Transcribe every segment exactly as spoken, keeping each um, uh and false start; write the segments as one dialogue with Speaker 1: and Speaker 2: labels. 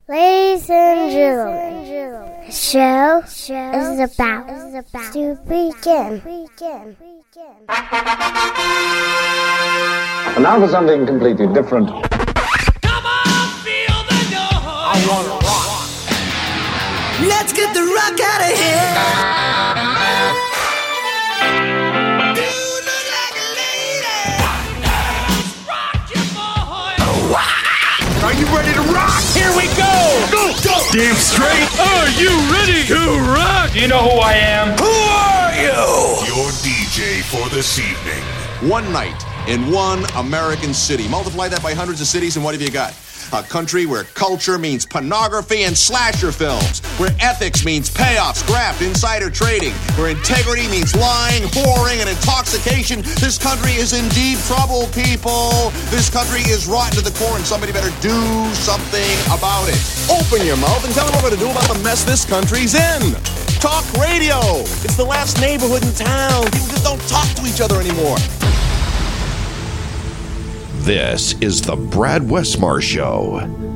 Speaker 1: Ladies and gentlemen, the show, show is about, is about to begin. begin.
Speaker 2: And now for something completely different.
Speaker 3: Come on, feel the noise. I want to rock.
Speaker 4: Let's get the rock out of here.
Speaker 3: You look like a lady. Rock your boy.
Speaker 5: Are you ready to rock?
Speaker 3: Here we go.
Speaker 5: Go, go. Damn straight.
Speaker 3: Are you ready to rock?
Speaker 5: You know who I am?
Speaker 3: Who are you?
Speaker 6: Your D J for this evening.
Speaker 7: One night in one American city. Multiply that by hundreds of cities, and what have you got? A country where culture means pornography and slasher films, where ethics means payoffs, graft, insider trading, where integrity means lying, whoring, and intoxication. This country is in deep trouble, people. This country is rotten to the core, and somebody better do something about it. Open your mouth and tell them what we're going to do about the mess this country's in. Talk radio. It's the last neighborhood in town. People just don't talk to each other anymore.
Speaker 6: This is the Brad Westmar Show.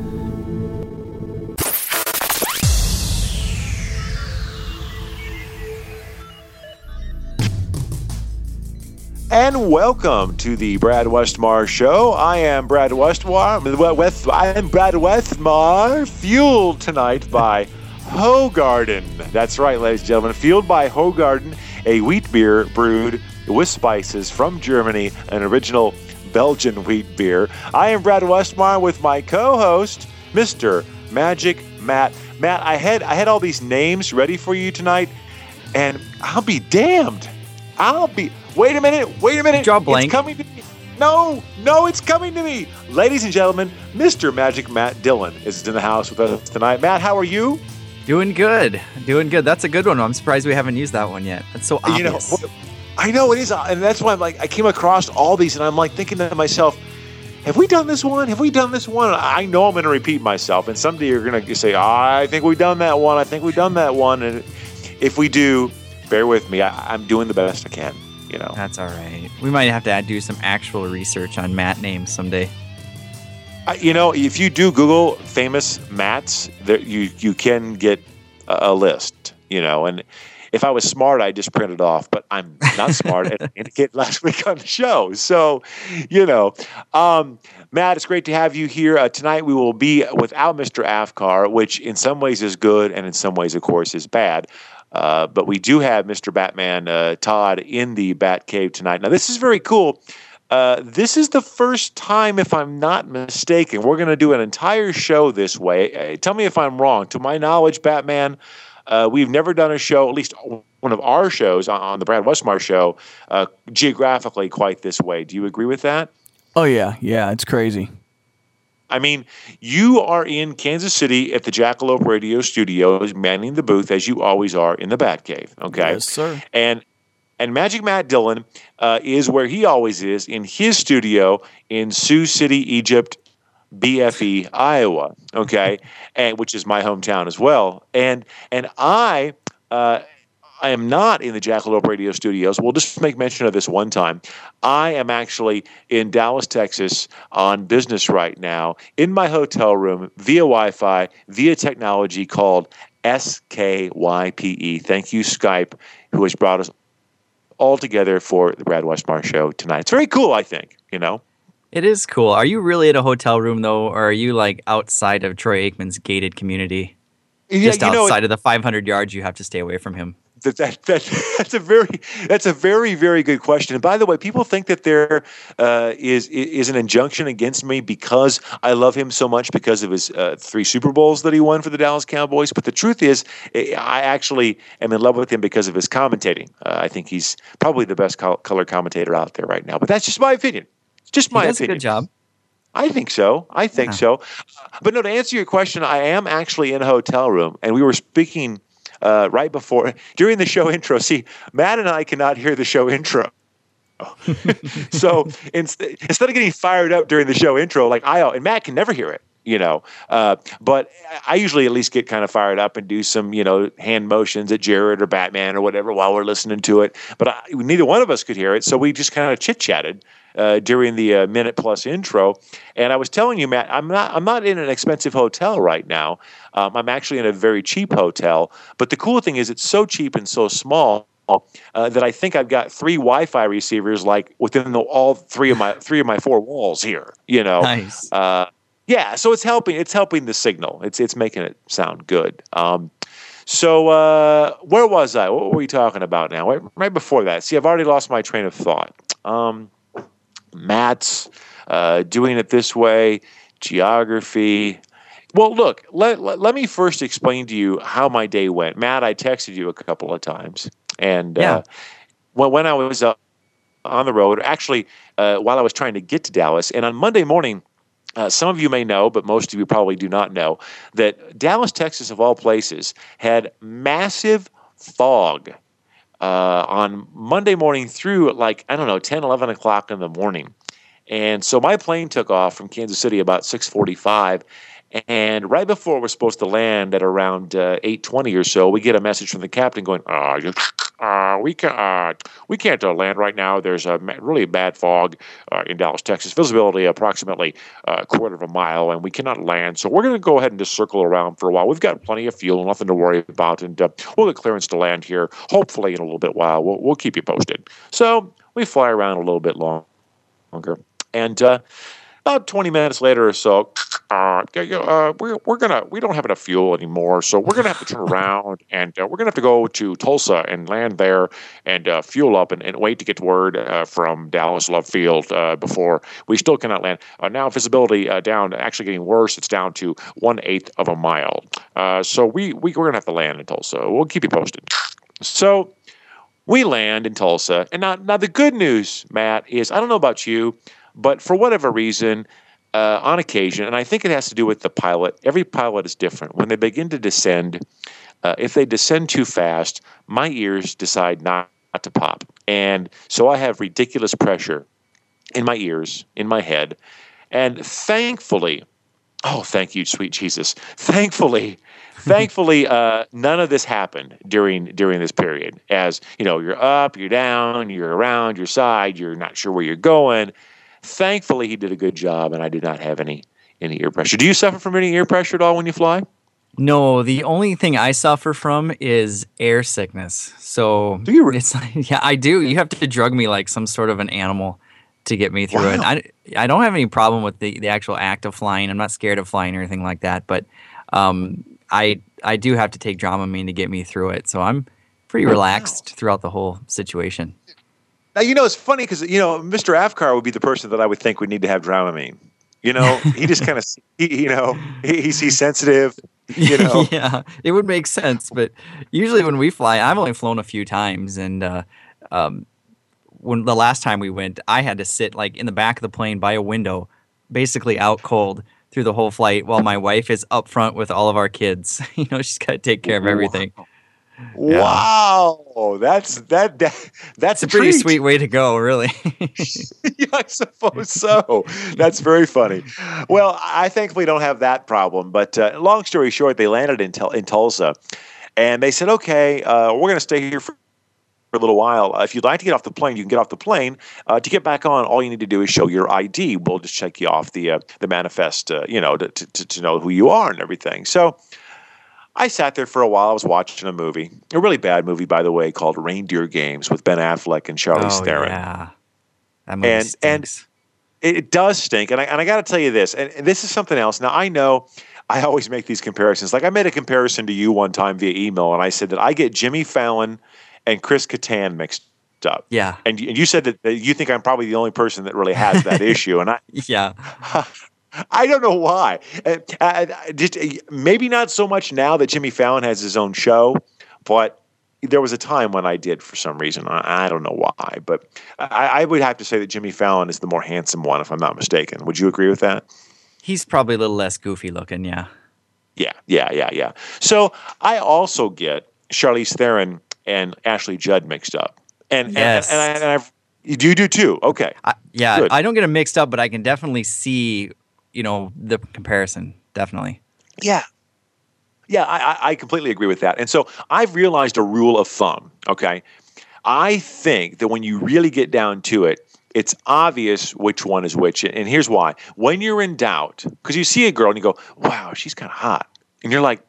Speaker 8: And welcome to the Brad Westmar Show. I am Brad Westmar. West, I am Brad Westmar, fueled tonight by Hoegaarden. That's right, ladies and gentlemen, fueled by Hoegaarden, a wheat beer brewed with spices from Germany, an original Belgian wheat beer. I am Brad Westmar with my co-host, Mister Magic Matt. Matt, I had I had all these names ready for you tonight, and I'll be damned. I'll be. Wait a minute. Wait a minute.
Speaker 9: Draw blank.
Speaker 8: It's coming to me. No, no, it's coming to me. Ladies and gentlemen, Mister Magic Matt Dillon is in the house with us tonight. Matt, how are you?
Speaker 9: Doing good. Doing good. That's a good one. I'm surprised we haven't used that one yet. That's so obvious.
Speaker 8: You know, I know it is, and that's why I'm like, I came across all these, and I'm like thinking to myself, have we done this one? Have we done this one? I know I'm going to repeat myself, and someday you're going to say, I think we've done that one. I think we've done that one, and if we do, bear with me. I, I'm doing the best I can, you know.
Speaker 9: That's all right. We might have to do some actual research on Matt names someday.
Speaker 8: I, you know, if you do Google famous Matts, there, you you can get a, a list, you know, and if I was smart, I'd just print it off, but I'm not smart and indicated last week on the show. So, you know, um, Matt, it's great to have you here. Uh, tonight we will be without Mister Afkar, which in some ways is good and in some ways, of course, is bad. Uh, but we do have Mister Batman uh, Todd in the Bat Cave tonight. Now, this is very cool. Uh, this is the first time, if I'm not mistaken, we're going to do an entire show this way. Uh, tell me if I'm wrong. To my knowledge, Batman, Uh, we've never done a show, at least one of our shows on, on the Brad Westmar Show, uh, geographically quite this way. Do you agree with that?
Speaker 10: Oh, yeah. Yeah, it's crazy.
Speaker 8: I mean, you are in Kansas City at the Jackalope Radio Studios, manning the booth, as you always are in the Batcave, okay?
Speaker 10: Yes, sir.
Speaker 8: And and Magic Matt Dillon uh, is where he always is, in his studio in Sioux City, Egypt, B F E, Iowa, okay, and which is my hometown as well. And and I uh, I am not in the Jackalope Radio Studios. We'll just make mention of this one time. I am actually in Dallas, Texas, on business right now in my hotel room via Wi-Fi, via technology called S K Y P E. Thank you, Skype, who has brought us all together for the Brad Westmar Show tonight. It's very cool, I think, you know.
Speaker 9: It is cool. Are you really at a hotel room, though, or are you, like, outside of Troy Aikman's gated community?
Speaker 8: Yeah,
Speaker 9: Just
Speaker 8: you know,
Speaker 9: outside of the five hundred yards you have to stay away from him.
Speaker 8: That, that, that, that's a very that's a very, very good question. And by the way, people think that there uh, is is an injunction against me because I love him so much because of his uh, three Super Bowls that he won for the Dallas Cowboys. But the truth is, I actually am in love with him because of his commentating. Uh, I think he's probably the best col- color commentator out there right now. But that's just my opinion. Just my
Speaker 9: he does
Speaker 8: opinion.
Speaker 9: a good job.
Speaker 8: I think so. I think
Speaker 9: Yeah.
Speaker 8: so. But no, to answer your question, I am actually in a hotel room, and we were speaking uh, right before, during the show intro. See, Matt and I cannot hear the show intro. So inst- instead of getting fired up during the show intro, like I, and Matt can never hear it, you know, uh, but I usually at least get kind of fired up and do some, you know, hand motions at Jared or Batman or whatever while we're listening to it. But I, neither one of us could hear it, so we just kind of chit-chatted. uh, during the uh, minute plus intro. And I was telling you, Matt, I'm not I'm not in an expensive hotel right now. Um, I'm actually in a very cheap hotel. But the cool thing is it's so cheap and so small uh, that I think I've got three Wi-Fi receivers like within the, all three of my three of my four walls here. You know,
Speaker 9: Nice.
Speaker 8: Uh, yeah. So it's helping. It's helping the signal. It's it's making it sound good. Um, so uh, where was I? What were we talking about now? Right, right before that. See, I've already lost my train of thought. Um, Matt's uh, doing it this way. Geography. Well, look, let, let, let me first explain to you how my day went. Matt, I texted you a couple of times. And
Speaker 9: Yeah.
Speaker 8: uh, when, when I was uh, on the road, actually, uh, while I was trying to get to Dallas, and on Monday morning, uh, some of you may know, but most of you probably do not know, that Dallas, Texas, of all places, had massive fog uh, on Monday morning through like, I don't know, ten, eleven o'clock in the morning. And so my plane took off from Kansas City about six forty-five. And right before we're supposed to land at around uh, eight twenty or so, we get a message from the captain going, uh, you, uh, we, can, uh, we can't uh, land right now. There's a ma- really bad fog uh, in Dallas, Texas. Visibility approximately uh, a quarter of a mile, and we cannot land. So we're going to go ahead and just circle around for a while. We've got plenty of fuel, nothing to worry about, and uh, we'll get clearance to land here, hopefully in a little bit while. We'll, we'll keep you posted. So we fly around a little bit long, longer. And uh, about twenty minutes later or so, uh, uh, we're, we're gonna we don't have enough fuel anymore, so we're gonna have to turn around and uh, we're gonna have to go to Tulsa and land there and uh, fuel up and, and wait to get word uh, from Dallas Love Field uh, before we still cannot land. Uh, now visibility uh, down, actually getting worse. It's down to one eighth of a mile. Uh, so we, we we're gonna have to land in Tulsa. We'll keep you posted. So we land in Tulsa, and now now the good news, Matt, is I don't know about you. But for whatever reason, uh, on occasion, and I think it has to do with the pilot, every pilot is different. When they begin to descend, uh, if they descend too fast, my ears decide not, not to pop. And so I have ridiculous pressure in my ears, in my head. And thankfully, oh, thank you, sweet Jesus. Thankfully, thankfully, uh, none of this happened during during this period. As, you know, you're up, you're down, you're around, your side, you're not sure where you're going. Thankfully, he did a good job, and I did not have any any ear pressure. Do you suffer from any ear pressure at all when you fly?
Speaker 9: No, the only thing I suffer from is air sickness. So
Speaker 8: do you? Re-
Speaker 9: it's like, yeah, I do. You have to drug me like some sort of an animal to get me through
Speaker 8: wow.
Speaker 9: it. I, I don't have any problem with the, the actual act of flying. I'm not scared of flying or anything like that. But um, I I do have to take Dramamine to get me through it. So I'm pretty relaxed wow. throughout the whole situation.
Speaker 8: Now, you know, it's funny because, you know, Mister Afkar would be the person that I would think would need to have Dramamine. You know, he just kind of, you know, he, he's, he's sensitive, you know.
Speaker 9: Yeah, it would make sense. But usually when we fly, I've only flown a few times. And uh, um, when the last time we went, I had to sit like in the back of the plane by a window, basically out cold through the whole flight while my wife is up front with all of our kids. You know, she's got to take care of everything.
Speaker 8: Wow. Yeah. Wow, that's that, that that's
Speaker 9: a pretty
Speaker 8: treat.
Speaker 9: sweet way to go, really.
Speaker 8: Yeah, I suppose so. That's very funny. Well, I thankfully don't have that problem. But uh, long story short, they landed in, Tul- in Tulsa, and they said, "Okay, uh, we're going to stay here for." For a little while. Uh, if you'd like to get off the plane, you can get off the plane. Uh, to get back on, all you need to do is show your I D. We'll just check you off the uh, the manifest, uh, you know, to, to to know who you are and everything. So I sat there for a while. I was watching a movie, a really bad movie, by the way, called Reindeer Games with Ben Affleck and Charlize
Speaker 9: oh,
Speaker 8: Theron.
Speaker 9: Yeah, that movie
Speaker 8: and
Speaker 9: stinks.
Speaker 8: and it does stink. And I and I got to tell you this, and, and this is something else. Now I know. I always make these comparisons. Like I made a comparison to you one time via email, and I said that I get Jimmy Fallon and Chris Kattan mixed up.
Speaker 9: Yeah.
Speaker 8: And you, and you said that, that you think I'm probably the only person that really has that issue. And I,
Speaker 9: yeah,
Speaker 8: I don't know why. Uh, uh, just uh, maybe not so much now that Jimmy Fallon has his own show, but there was a time when I did for some reason. I, I don't know why, but I, I would have to say that Jimmy Fallon is the more handsome one, if I'm not mistaken. Would you agree with that?
Speaker 9: He's probably a little less goofy looking. Yeah.
Speaker 8: Yeah. Yeah. Yeah. Yeah. So I also get Charlize Theron and Ashley Judd mixed up. And
Speaker 9: yes.
Speaker 8: and, and, I, and I've, you do too. Okay.
Speaker 9: I, yeah,
Speaker 8: Good.
Speaker 9: I don't get them mixed up, but I can definitely see, you know, the comparison. Definitely.
Speaker 8: Yeah. Yeah, I, I completely agree with that. And so I've realized a rule of thumb, okay? I think that when you really get down to it, it's obvious which one is which. And here's why. When you're in doubt, because you see a girl and you go, wow, she's kind of hot. And you're like,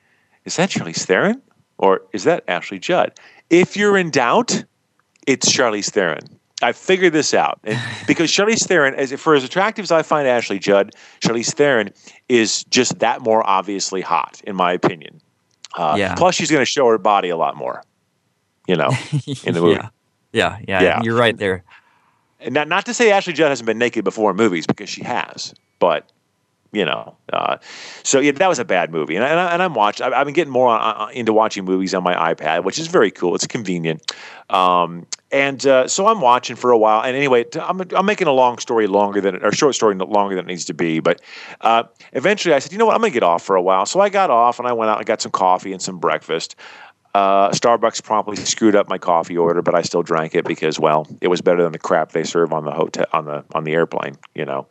Speaker 8: is that Charlize Theron? Or is that Ashley Judd? If you're in doubt, it's Charlize Theron. I figured this out. And because Charlize Theron, as for as attractive as I find Ashley Judd, Charlize Theron is just that more obviously hot, in my opinion. Uh,
Speaker 9: yeah.
Speaker 8: Plus, she's going to show her body a lot more, you know, in the movie.
Speaker 9: yeah. yeah, yeah,
Speaker 8: Yeah.
Speaker 9: You're right there.
Speaker 8: And not, not to say Ashley Judd hasn't been naked before in movies, because she has, but you know, uh, so yeah, that was a bad movie. And, I, and I'm watching. I've been getting more on, into watching movies on my iPad, which is very cool. It's convenient. Um, and uh, so I'm watching for a while. And anyway, I'm, I'm making a long story longer than, or short story longer than it needs to be. But uh, eventually, I said, you know what, I'm going to get off for a while. So I got off and I went out and got some coffee and some breakfast. Uh, Starbucks promptly screwed up my coffee order, but I still drank it because, well, it was better than the crap they serve on the hotel on the on the airplane, you know.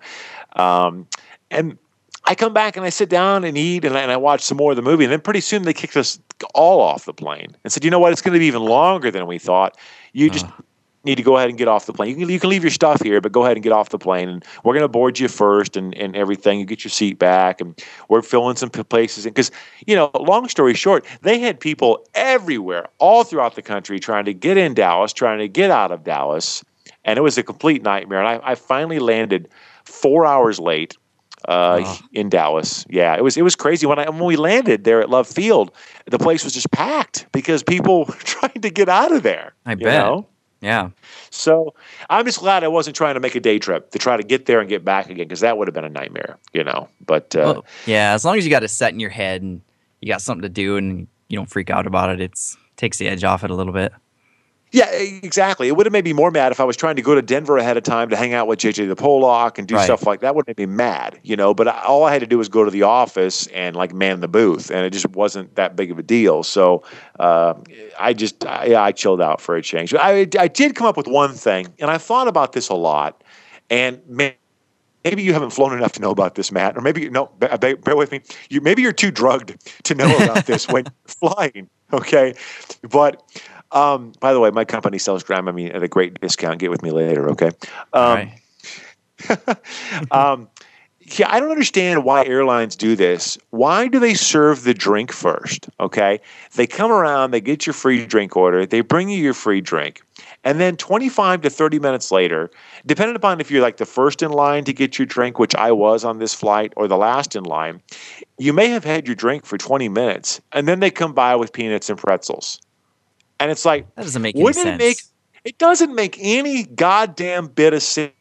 Speaker 8: Um, and I come back and I sit down and eat and I, and I watch some more of the movie. And then pretty soon they kicked us all off the plane and said, you know what, it's going to be even longer than we thought. You just uh. need to go ahead and get off the plane. You can, you can leave your stuff here, but go ahead and get off the plane. And we're going to board you first and, and everything. You get your seat back and we're filling some places. Because, you know, long story short, they had people everywhere, all throughout the country trying to get in Dallas, trying to get out of Dallas. And it was a complete nightmare. And I, I finally landed four hours late. Uh, oh. in Dallas. Yeah, it was it was crazy. When I when we landed there at Love Field, the place was just packed because people were trying to get out of there.
Speaker 9: I bet. Know? Yeah.
Speaker 8: So I'm just glad I wasn't trying to make a day trip to try to get there and get back again, because that would have been a nightmare, you know. But uh,
Speaker 9: well, yeah, as long as you got it set in your head and you got something to do and you don't freak out about it, it's takes the edge off it a little bit.
Speaker 8: Yeah, exactly. It would have made me more mad if I was trying to go to Denver ahead of time to hang out with J J the Pollock and do
Speaker 9: right.
Speaker 8: stuff like that. Would make me mad, you know. But I, all I had to do was go to the office and like man the booth, and it just wasn't that big of a deal. So uh, I just, I, yeah, I chilled out for a change. I, I did come up with one thing, and I thought about this a lot. And man, maybe you haven't flown enough to know about this, Matt, or maybe you no, bear, bear with me. You maybe you're too drugged to know about this when flying. Okay, but. Um, by the way, my company sells Dramamine at a great discount. Get with me later, okay? Um,
Speaker 9: right.
Speaker 8: um, yeah, I don't understand why airlines do this. Why do they serve the drink first, okay? They come around, they get your free drink order, they bring you your free drink. And then twenty-five to thirty minutes later, depending upon if you're like the first in line to get your drink, which I was on this flight, or the last in line, you may have had your drink for twenty minutes, and then they come by with peanuts and pretzels. And it's like,
Speaker 9: that doesn't make any
Speaker 8: wouldn't
Speaker 9: sense.
Speaker 8: It, make, it doesn't make any goddamn bit of sense.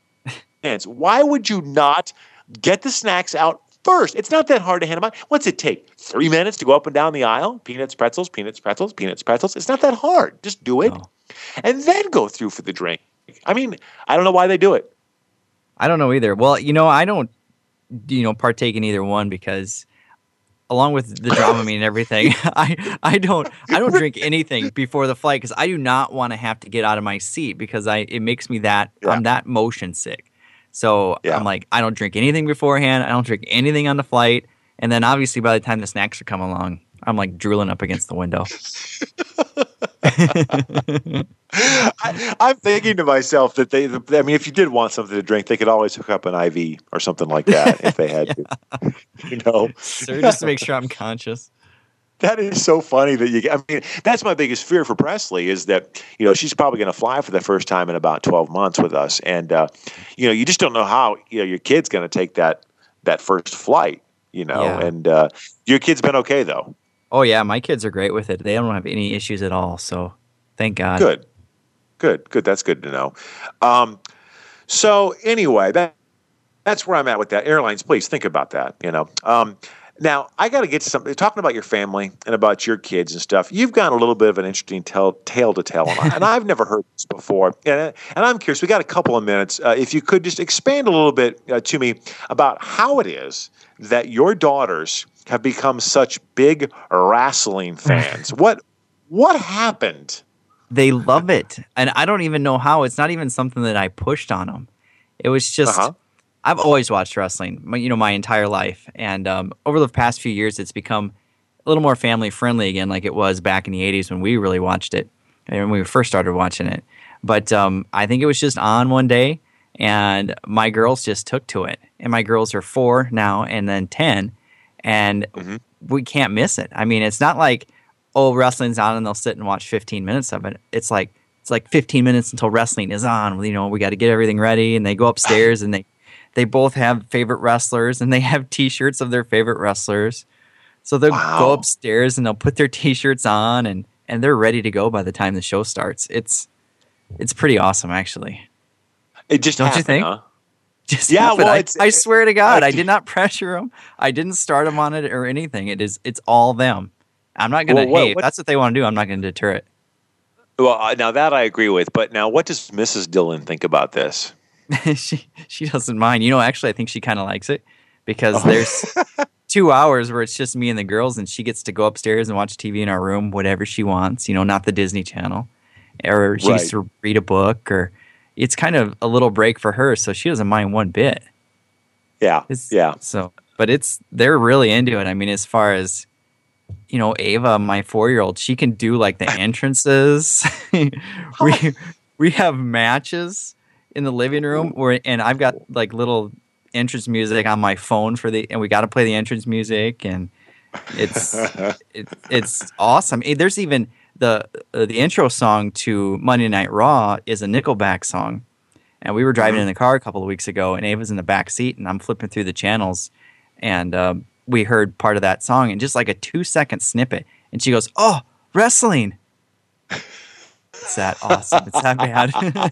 Speaker 8: Why would you not get the snacks out first? It's not that hard to hand them out. What's it take? Three minutes to go up and down the aisle? Peanuts, pretzels, peanuts, pretzels, peanuts, pretzels. It's not that hard. Just do it.
Speaker 9: No.
Speaker 8: And then go through for the drink. I mean, I don't know why they do it.
Speaker 9: I don't know either. Well, you know, I don't, you know, partake in either one because along with the Dramamine and everything, I, I don't I don't drink anything before the flight because I do not want to have to get out of my seat because I it makes me that yeah. I'm that motion sick. So yeah. I'm like, I don't drink anything beforehand. I don't drink anything on the flight. And then obviously by the time the snacks are coming along, I'm like drooling up against the window.
Speaker 8: I, I'm thinking to myself that they, I mean, if you did want something to drink, they could always hook up an I V or something like that if they had yeah. to. You know,
Speaker 9: sir, just to make sure I'm conscious.
Speaker 8: That is so funny that you. I mean, that's my biggest fear for Presley is that you know she's probably going to fly for the first time in about twelve months with us, and uh, you know you just don't know how you know your kid's going to take that that first flight. You know, yeah. and uh, your kid's been okay though.
Speaker 9: Oh yeah, my kids are great with it. They don't have any issues at all. So thank God.
Speaker 8: Good, good, good. That's good to know. Um, so anyway, that that's where I'm at with that. Airlines, please think about that. You know. Um, Now, I got to get to something. Talking about your family and about your kids and stuff, you've got a little bit of an interesting tell, tale to tell, and, I, and I've never heard this before. And, and I'm curious, we got a couple of minutes. Uh, if you could just expand a little bit uh, to me about how it is that your daughters have become such big wrestling fans. what What happened?
Speaker 9: They love it, and I don't even know how. It's not even something that I pushed on them. It was just... Uh-huh. I've always watched wrestling, you know, my entire life. And um, over the past few years, it's become a little more family friendly again, like it was back in the eighties when we really watched it and when we first started watching it. But um, I think it was just on one day, and my girls just took to it. And my girls are four now and then ten, and mm-hmm. we can't miss it. I mean, it's not like, oh, wrestling's on and they'll sit and watch fifteen minutes of it. It's like it's like fifteen minutes until wrestling is on. You know, we got to get everything ready, and they go upstairs and they they both have favorite wrestlers, and they have T-shirts of their favorite wrestlers. So they'll
Speaker 8: wow.
Speaker 9: go upstairs and they'll put their T-shirts on, and, and they're ready to go by the time the show starts. It's it's pretty awesome, actually.
Speaker 8: It just
Speaker 9: don't
Speaker 8: happened,
Speaker 9: you think?
Speaker 8: Huh?
Speaker 9: Just
Speaker 8: yeah,
Speaker 9: happened.
Speaker 8: well,
Speaker 9: I,
Speaker 8: it's,
Speaker 9: I swear to God,
Speaker 8: I,
Speaker 9: I did not pressure them. I didn't start them on it or anything. It is it's all them. I'm not gonna.
Speaker 8: Well,
Speaker 9: hey,
Speaker 8: what,
Speaker 9: if that's what they want to do, I'm not gonna deter it.
Speaker 8: Well, now that I agree with, but now what does Missus Dillon think about this?
Speaker 9: she she doesn't mind. You know, actually, I think she kind of likes it because oh. there's two hours where it's just me and the girls, and she gets to go upstairs and watch T V in our room, whatever she wants. You know, not the Disney Channel, or she
Speaker 8: right.
Speaker 9: gets to read a book, or it's kind of a little break for her, so she doesn't mind one bit.
Speaker 8: Yeah,
Speaker 9: it's,
Speaker 8: yeah.
Speaker 9: So, but it's they're really into it. I mean, as far as you know, Ava, my four-year-old, she can do like the entrances. we we have matches in the living room where, and I've got like little entrance music on my phone for the, and we got to play the entrance music, and it's it, it's awesome. There's even the uh, the intro song to Monday Night Raw is a Nickelback song, and we were driving mm-hmm. in the car a couple of weeks ago, and Ava's in the back seat, and I'm flipping through the channels, and um, we heard part of that song, and just like a two second snippet, and she goes, "Oh, wrestling." It's that awesome. It's that bad.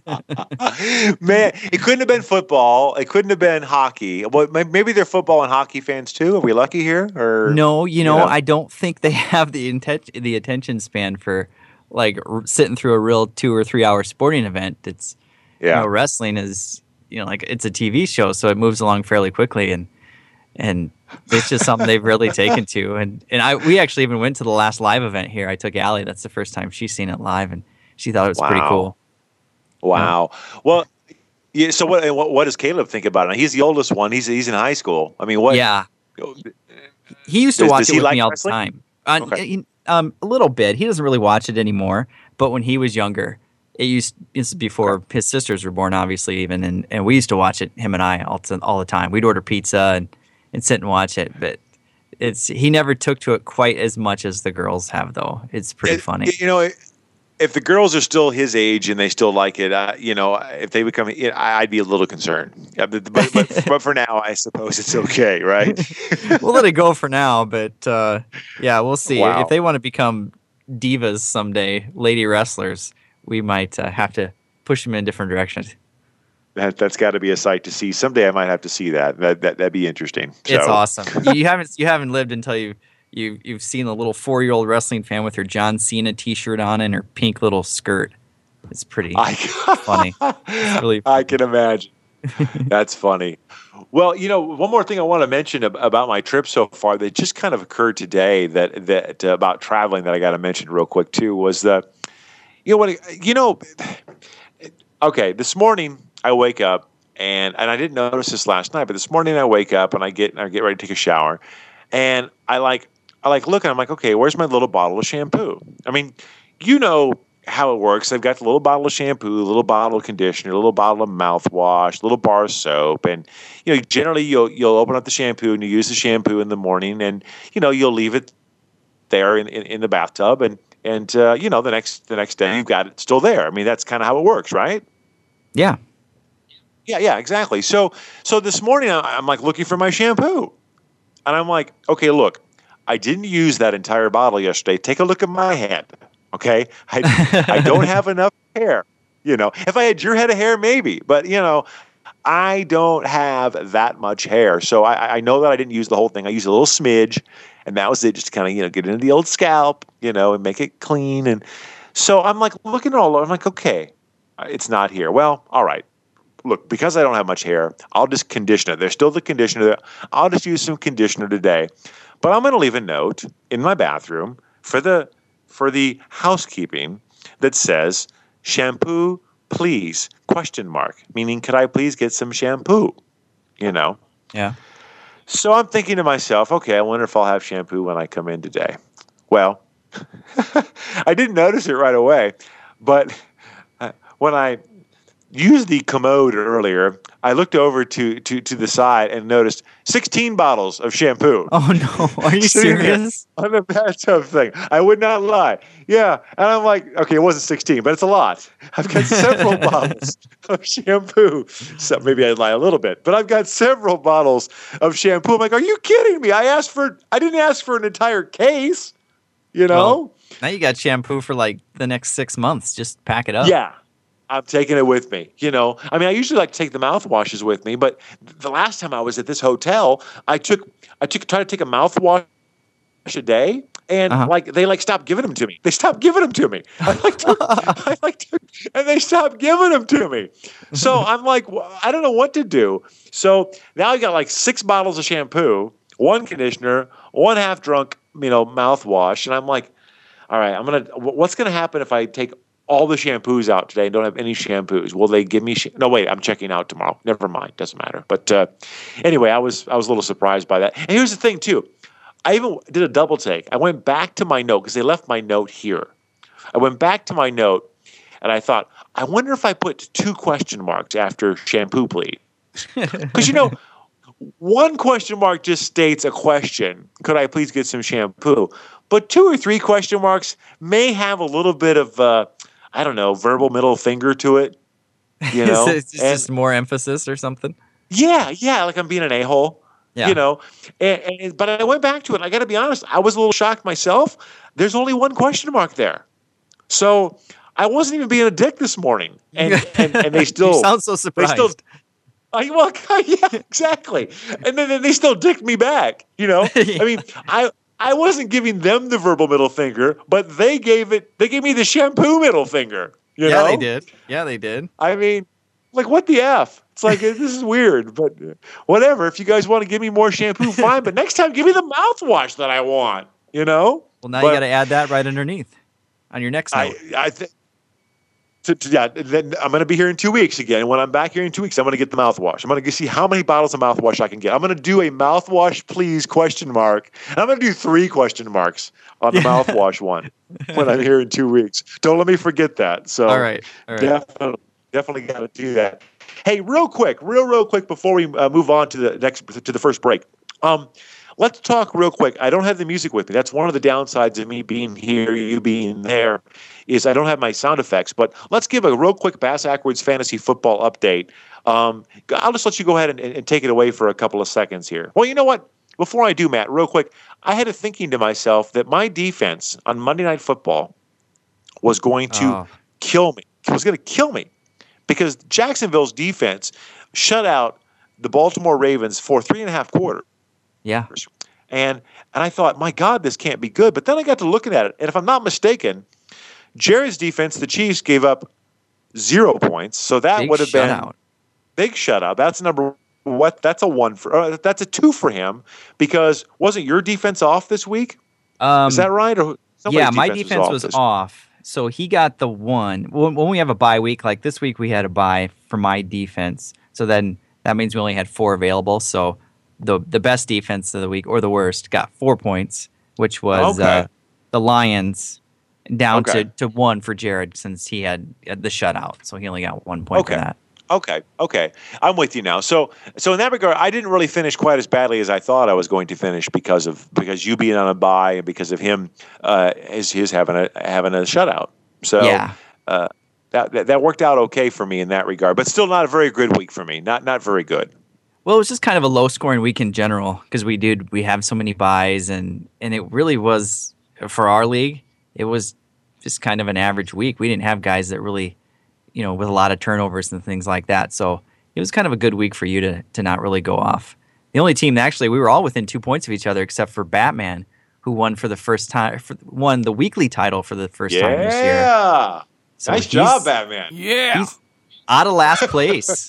Speaker 8: Man, it couldn't have been football. It couldn't have been hockey. Well, maybe they're football and hockey fans too. Are we lucky here? Or
Speaker 9: no, you know,
Speaker 8: you know?
Speaker 9: I don't think they have the inten- the attention span for like r- sitting through a real two or three hour sporting event. It's
Speaker 8: yeah.
Speaker 9: You know, wrestling is you know like it's a T V show, so it moves along fairly quickly, and and it's just something they've really taken to. And and I we actually even went to the last live event here. I took Allie. That's the first time she's seen it live, and she thought it was
Speaker 8: wow.
Speaker 9: pretty cool.
Speaker 8: Wow. Yeah. Well, yeah. So what, what? What does Caleb think about it? He's the oldest one. He's he's in high school. I mean, what?
Speaker 9: Yeah. He used to
Speaker 8: does,
Speaker 9: watch
Speaker 8: does
Speaker 9: it with
Speaker 8: like
Speaker 9: me all
Speaker 8: wrestling?
Speaker 9: the time. Uh,
Speaker 8: okay.
Speaker 9: he, um, a little bit. He doesn't really watch it anymore. But when he was younger, it used this is before his sisters were born, obviously, even, and, and we used to watch it. Him and I all to, all the time. We'd order pizza and, and sit and watch it. But it's he never took to it quite as much as the girls have, though. It's pretty
Speaker 8: it,
Speaker 9: funny.
Speaker 8: You know. It, If the girls are still his age and they still like it, uh, you know, if they become, I'd be a little concerned. Yeah, but, but, but, but for now, I suppose it's okay, right?
Speaker 9: We'll let it go for now, but uh, yeah, we'll see.
Speaker 8: Wow.
Speaker 9: If they want to become divas someday, lady wrestlers, we might uh, have to push them in a different direction.
Speaker 8: That that's got to be a sight to see. Someday I might have to see that. That that that'd be interesting.
Speaker 9: It's
Speaker 8: so.
Speaker 9: awesome. You haven't you haven't lived until you. You, you've seen a little four-year-old wrestling fan with her John Cena T-shirt on and her pink little skirt. It's pretty
Speaker 8: I,
Speaker 9: funny. It's really funny.
Speaker 8: I can imagine. That's funny. Well, you know, one more thing I want to mention ab- about my trip so far that just kind of occurred today that that uh, about traveling that I got to mention real quick too was the, you know what, you know, okay, this morning I wake up and and I didn't notice this last night, but this morning I wake up and I get I get ready to take a shower, and I like. I like look and I'm like, okay, where's my little bottle of shampoo? I mean, you know how it works. They've got the little bottle of shampoo, a little bottle of conditioner, a little bottle of mouthwash, a little bar of soap, and you know, generally you'll you'll open up the shampoo and you use the shampoo in the morning, and you know you'll leave it there in, in, in the bathtub, and and uh, you know the next the next day you've got it still there. I mean, that's kind of how it works, right?
Speaker 9: Yeah.
Speaker 8: Yeah, yeah, exactly. So so this morning I, I'm like looking for my shampoo, and I'm like, okay, look. I didn't use that entire bottle yesterday. Take a look at my hand, okay? I, I don't have enough hair. You know, if I had your head of hair, maybe. But, you know, I don't have that much hair. So I, I know that I didn't use the whole thing. I used a little smidge, and that was it, just to kind of, you know, get into the old scalp, you know, and make it clean. And so I'm like looking at all over. I'm like, okay, it's not here. Well, all right. Look, because I don't have much hair, I'll just condition it. There's still the conditioner there. I'll just use some conditioner today. But I'm going to leave a note in my bathroom for the for the housekeeping that says, shampoo, please, question mark, meaning could I please get some shampoo, you know?
Speaker 9: Yeah.
Speaker 8: So I'm thinking to myself, okay, I wonder if I'll have shampoo when I come in today. Well, I didn't notice it right away, but when I used the commode earlier, I looked over to, to, to the side and noticed sixteen bottles of shampoo.
Speaker 9: Oh, no. Are you serious?
Speaker 8: On the bathtub thing. I would not lie. Yeah. And I'm like, okay, it wasn't sixteen, but it's a lot. I've got several bottles of shampoo. So maybe I lie a little bit, but I've got several bottles of shampoo. I'm like, are you kidding me? I asked for, I didn't ask for an entire case, you know?
Speaker 9: Well, now you got shampoo for like the next six months. Just pack it up.
Speaker 8: Yeah. I'm taking it with me, you know. I mean, I usually like to take the mouthwashes with me, but the last time I was at this hotel, I took I took tried to take a mouthwash a day, and uh-huh. like they like stopped giving them to me. They stopped giving them to me. I like took, I like took, and they stopped giving them to me. So I'm like, well, I don't know what to do. So now I got like six bottles of shampoo, one conditioner, one half drunk, you know, mouthwash, and I'm like, all right, I'm gonna. What's gonna happen if I take all the shampoos out today and don't have any shampoos? Will they give me sh- no wait I'm checking out tomorrow, never mind, doesn't matter. But uh, anyway, I was I was a little surprised by that. And here's the thing too, I even did a double take. I went back to my note because they left my note here. I went back to my note and I thought, I wonder if I put two question marks after shampoo please, because you know one question mark just states a question, could I please get some shampoo, but two or three question marks may have a little bit of uh, I don't know, verbal middle finger to it, you know?
Speaker 9: It's just, and, just more emphasis or something?
Speaker 8: Yeah, yeah, like I'm being an a-hole, yeah. you know? And, and, but I went back to it, and I got to be honest, I was a little shocked myself. There's only one question mark there. So I wasn't even being a dick this morning. And, and, and they still...
Speaker 9: You sound so surprised.
Speaker 8: They still, I, well, yeah, exactly. And then they still dicked me back, you know? yeah. I mean, I... I wasn't giving them the verbal middle finger, but they gave it. They gave me the shampoo middle finger. You
Speaker 9: yeah,
Speaker 8: know?
Speaker 9: they did. Yeah, they did.
Speaker 8: I mean, like, what the F? It's like, this is weird, but whatever. If you guys want to give me more shampoo, fine. But next time, give me the mouthwash that I want. You know.
Speaker 9: Well, now
Speaker 8: but
Speaker 9: you got to add that right underneath on your next note.
Speaker 8: I, I think. To, to, yeah, then I'm going to be here in two weeks again. And when I'm back here in two weeks, I'm going to get the mouthwash. I'm going to see how many bottles of mouthwash I can get. I'm going to do a mouthwash, please, question mark. And I'm going to do three question marks on the mouthwash one when I'm here in two weeks. Don't let me forget that. So
Speaker 9: all right, all right.
Speaker 8: definitely, definitely got to do that. Hey, real quick, real, real quick before we uh, move on to the next to the first break. Um, let's talk real quick. I don't have the music with me. That's one of the downsides of me being here, you being there, is I don't have my sound effects. But let's give a real quick Bass Ackwards Fantasy Football update. Um, I'll just let you go ahead and, and take it away for a couple of seconds here. Well, you know what? Before I do, Matt, real quick, I had a thinking to myself that my defense on Monday Night Football was going to oh. kill me. It was going to kill me because Jacksonville's defense shut out the Baltimore Ravens for three and a half quarters.
Speaker 9: Yeah.
Speaker 8: And and I thought, my God, this can't be good. But then I got to looking at it, and if I'm not mistaken, Jared's defense, the Chiefs, gave up zero points, so that
Speaker 9: big
Speaker 8: would have been
Speaker 9: shutout.
Speaker 8: Big shutout. That's number what? That's a one for. Uh, that's a two for him because wasn't your defense off this week?
Speaker 9: Um,
Speaker 8: Is that right? Or
Speaker 9: yeah, my defense,
Speaker 8: defense
Speaker 9: was,
Speaker 8: was
Speaker 9: off, so he got the one. When, when we have a bye week, like this week, we had a bye for my defense, so then that means we only had four available. So the the best defense of the week, or the worst, got four points, which was
Speaker 8: okay.
Speaker 9: uh, the Lions. Down
Speaker 8: okay.
Speaker 9: to, to one for Jared since he had the shutout, so he only got one point
Speaker 8: okay.
Speaker 9: for that.
Speaker 8: Okay, okay, I'm with you now. So, so in that regard, I didn't really finish quite as badly as I thought I was going to finish because of because you being on a bye and because of him uh, his his having a having a shutout. So
Speaker 9: yeah,
Speaker 8: uh, that, that that worked out okay for me in that regard, but still not a very good week for me. Not not very good.
Speaker 9: Well, it was just kind of a low scoring week in general because we did we have so many buys and and it really was for our league. It was just kind of an average week. We didn't have guys that really, you know, with a lot of turnovers and things like that. So it was kind of a good week for you to to not really go off. The only team that actually, we were all within two points of each other except for Batman, who won for the first time, for, won the weekly title for the first
Speaker 8: yeah.
Speaker 9: time this year.
Speaker 8: Yeah,
Speaker 9: so
Speaker 8: nice job, Batman.
Speaker 10: Yeah,
Speaker 9: he's out of last place.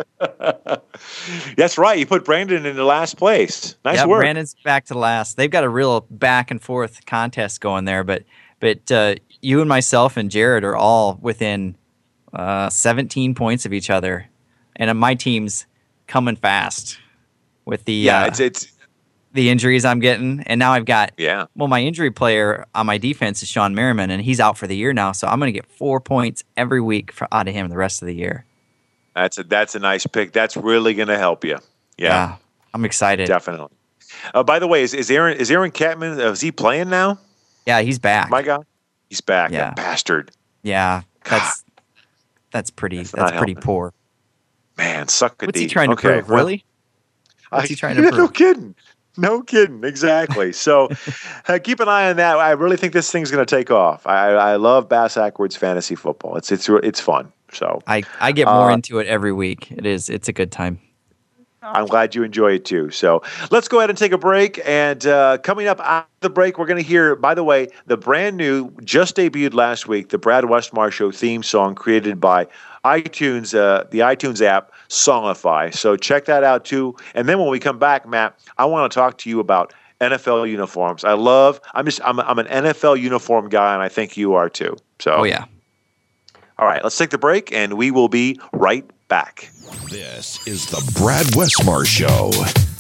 Speaker 8: That's right. You put Brandon into last place. Nice
Speaker 9: yeah,
Speaker 8: work.
Speaker 9: Brandon's back to last. They've got a real back and forth contest going there, but but uh, you and myself and Jared are all within uh, seventeen points of each other, and uh, my team's coming fast with the
Speaker 8: yeah.
Speaker 9: uh,
Speaker 8: It's it's
Speaker 9: the injuries I'm getting, and now I've got
Speaker 8: Yeah.
Speaker 9: well, my injury player on my defense is Sean Merriman, and he's out for the year now, so I'm going to get four points every week for, out of him the rest of the year.
Speaker 8: That's a that's a nice pick. That's really going to help you. Yeah,
Speaker 9: Yeah, I'm excited.
Speaker 8: definitely. Uh, by the way, is, is Aaron is Aaron Catman? Uh, is he playing now?
Speaker 9: Yeah, he's back.
Speaker 8: My God, he's back.
Speaker 9: Yeah.
Speaker 8: That bastard.
Speaker 9: Yeah, that's that's pretty
Speaker 8: That's
Speaker 9: that's,
Speaker 8: not
Speaker 9: pretty
Speaker 8: helping.
Speaker 9: poor.
Speaker 8: Man, suck a
Speaker 9: What's he
Speaker 8: D.
Speaker 9: trying to
Speaker 8: Okay,
Speaker 9: prove?
Speaker 8: well,
Speaker 9: Really? What's he
Speaker 8: I-
Speaker 9: trying to
Speaker 8: No
Speaker 9: prove?
Speaker 8: kidding. No kidding. Exactly. So uh, keep an eye on that. I really think this thing's going to take off. I, I love Bass Ackwards fantasy football. It's it's it's fun. So
Speaker 9: I, I get more
Speaker 8: Uh,
Speaker 9: into it every week. It is it's a good time.
Speaker 8: I'm glad you enjoy it too. So let's go ahead and take a break. And uh, coming up after the break, we're going to hear, by the way, the brand new, just debuted last week, the Brad Westmar Show theme song created by iTunes, uh, the iTunes app, Songify. So check that out too. And then when we come back, Matt, I want to talk to you about N F L uniforms. I love, I'm just, I'm, I'm an N F L uniform guy, and I think you are too. So,
Speaker 9: Oh yeah.
Speaker 8: all right, let's take the break, and we will be right back.
Speaker 6: This is the Brad Westmar Show.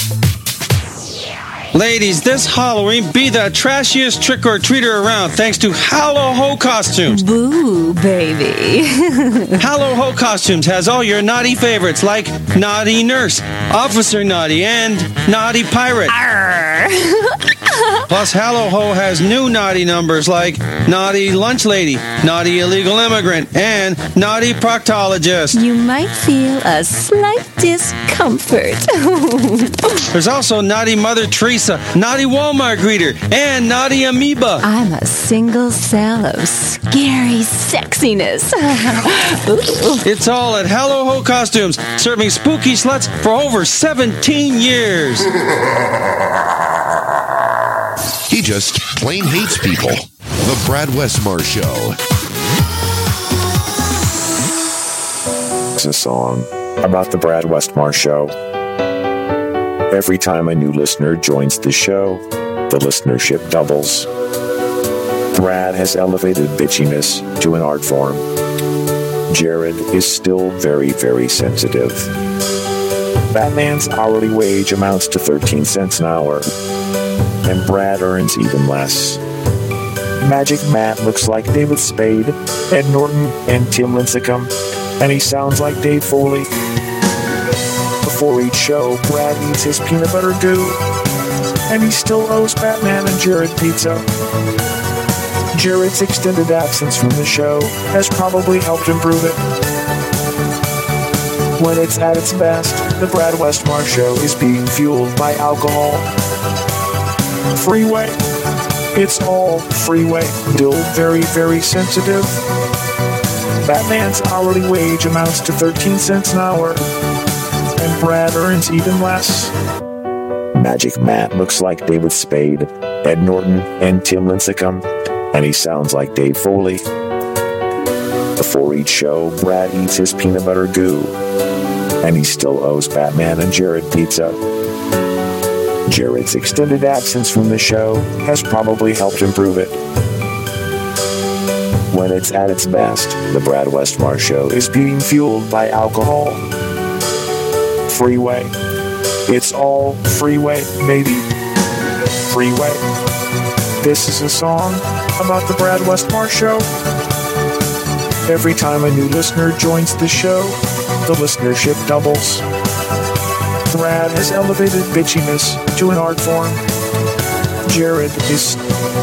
Speaker 11: Ladies, this Halloween, be the trashiest trick-or-treater around thanks to Hallow Ho Costumes.
Speaker 12: Boo, baby.
Speaker 11: Hallow Ho Costumes has all your naughty favorites like Naughty Nurse, Officer Naughty, and Naughty Pirate. Plus, Hallow Ho has new naughty numbers like Naughty Lunch Lady, Naughty Illegal Immigrant, and Naughty Proctologist.
Speaker 12: You might feel a slight discomfort.
Speaker 11: There's also Naughty Mother Teresa, Naughty Walmart Greeter, and Naughty Amoeba.
Speaker 12: I'm a single cell of scary sexiness. Ooh.
Speaker 11: It's all at Hallow Ho Costumes, serving spooky sluts for over seventeen years.
Speaker 6: He just plain hates people. The Brad Westmar Show.
Speaker 13: It's a song about the Brad Westmar Show. Every time a new listener joins the show, the listenership doubles. Brad has elevated bitchiness to an art form. Jared is still very, very sensitive. Batman's hourly wage amounts to thirteen cents an hour, and Brad earns even less. Magic Matt looks like David Spade, Ed Norton, and Tim Lincecum, and he sounds like Dave Foley. Before each show, Brad eats his peanut butter goo, and he still owes Batman and Jared pizza. Jared's extended absence from the show has probably helped improve it. When it's at its best, the Brad Westmar Show is being fueled by alcohol. Freeway. It's all freeway. Still very, very sensitive. Batman's hourly wage amounts to thirteen cents an hour, and Brad earns even less. Magic Matt looks like David Spade, Ed Norton, and Tim Lincecum, and he sounds like Dave Foley. Before each show, Brad eats his peanut butter goo, and he still owes Batman and Jared pizza. Jared's extended absence from the show has probably helped improve it. When it's at its best, the Brad Westmar Show is being fueled by alcohol. Freeway. It's all freeway, baby. Freeway. This is a song about the Brad Westmar Show. Every time a new listener joins the show, the listenership doubles. Brad has elevated bitchiness to an art form. Jared is...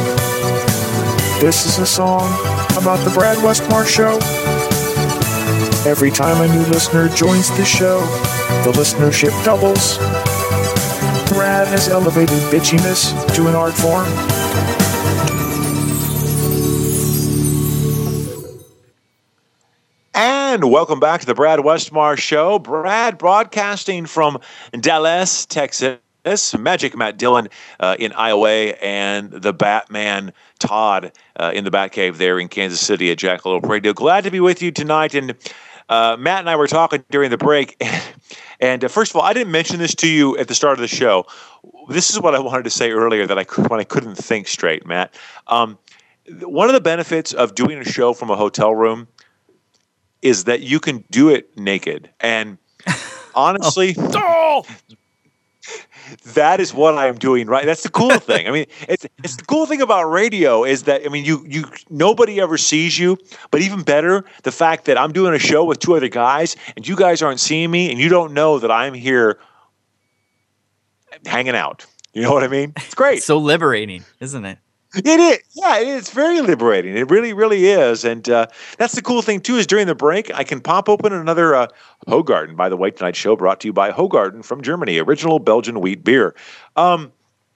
Speaker 13: This is a song about the Brad Westmar Show. Every time a new listener joins the show, the listenership doubles. Brad has elevated bitchiness to an art form.
Speaker 8: And welcome back to the Brad Westmar Show. Brad broadcasting from Dallas, Texas. Magic Matt Dillon uh, in Iowa, and the Batman Todd uh, in the Batcave there in Kansas City at Jackalope Radio. Glad to be with you tonight. And uh, Matt and I were talking during the break. And, and uh, first of all, I didn't mention this to you at the start of the show. This is what I wanted to say earlier that I could, when I couldn't think straight, Matt. Um, one of the benefits of doing a show from a hotel room is that you can do it naked. And honestly, oh! That is what I'm doing right. That's the cool thing. I mean, it's it's the cool thing about radio is that I mean, you you nobody ever sees you, but even better, the fact that I'm doing a show with two other guys and you guys aren't seeing me and you don't know that I'm here hanging out. You know what I mean? It's great.
Speaker 9: So liberating, isn't it?
Speaker 8: It is. Yeah, it's very liberating. It really, really is. And uh, that's the cool thing, too, is during the break, I can pop open another uh, Hoegaarden. By the way, tonight's show brought to you by Hoegaarden from Germany, original Belgian wheat beer. Um,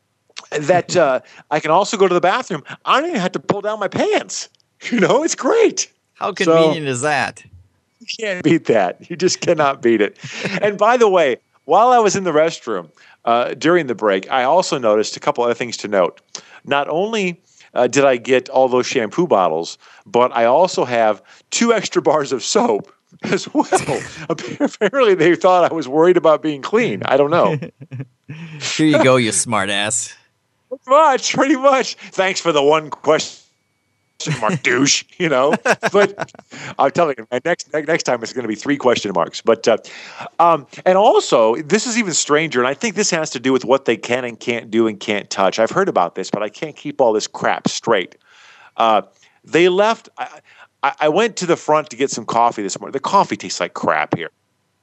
Speaker 8: that uh, I can also go to the bathroom. I don't even have to pull down my pants. You know, it's great.
Speaker 9: How convenient so, is that?
Speaker 8: You can't beat that. You just cannot beat it. And by the way, while I was in the restroom uh, during the break, I also noticed a couple other things to note. Not only uh, did I get all those shampoo bottles, but I also have two extra bars of soap as well. Apparently, they thought I was worried about being clean. I don't know.
Speaker 9: Here you go, you smart ass.
Speaker 8: Pretty much, pretty much. Thanks for the one question mark, douche, you know. But I'm telling you, my next next time it's going to be three question marks. But uh, um, and also, this is even stranger, and I think this has to do with what they can and can't do and can't touch. I've heard about this, but I can't keep all this crap straight. Uh, they left. I, I went to the front to get some coffee this morning. The coffee tastes like crap here.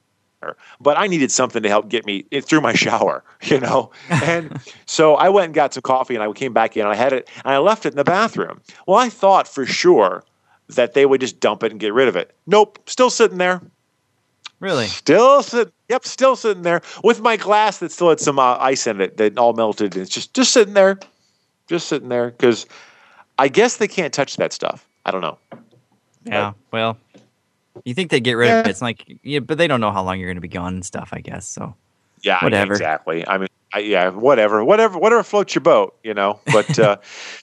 Speaker 8: But I needed something to help get me through my shower, you know? And so I went and got some coffee and I came back in and I had it and I left it in the bathroom. Well, I thought for sure that they would just dump it and get rid of it. Nope. Still sitting there.
Speaker 9: Really?
Speaker 8: Still sitting. Yep. Still sitting there with my glass that still had some uh, ice in it that all melted. It's just, just sitting there, just sitting there. Cause I guess they can't touch that stuff. I don't know.
Speaker 9: Yeah. Well, you think they get rid of it? It's like, yeah, but they don't know how long you're going to be gone and stuff, I guess. So,
Speaker 8: yeah,
Speaker 9: whatever.
Speaker 8: Exactly. I mean, I, yeah, whatever, whatever, whatever floats your boat, you know. But uh,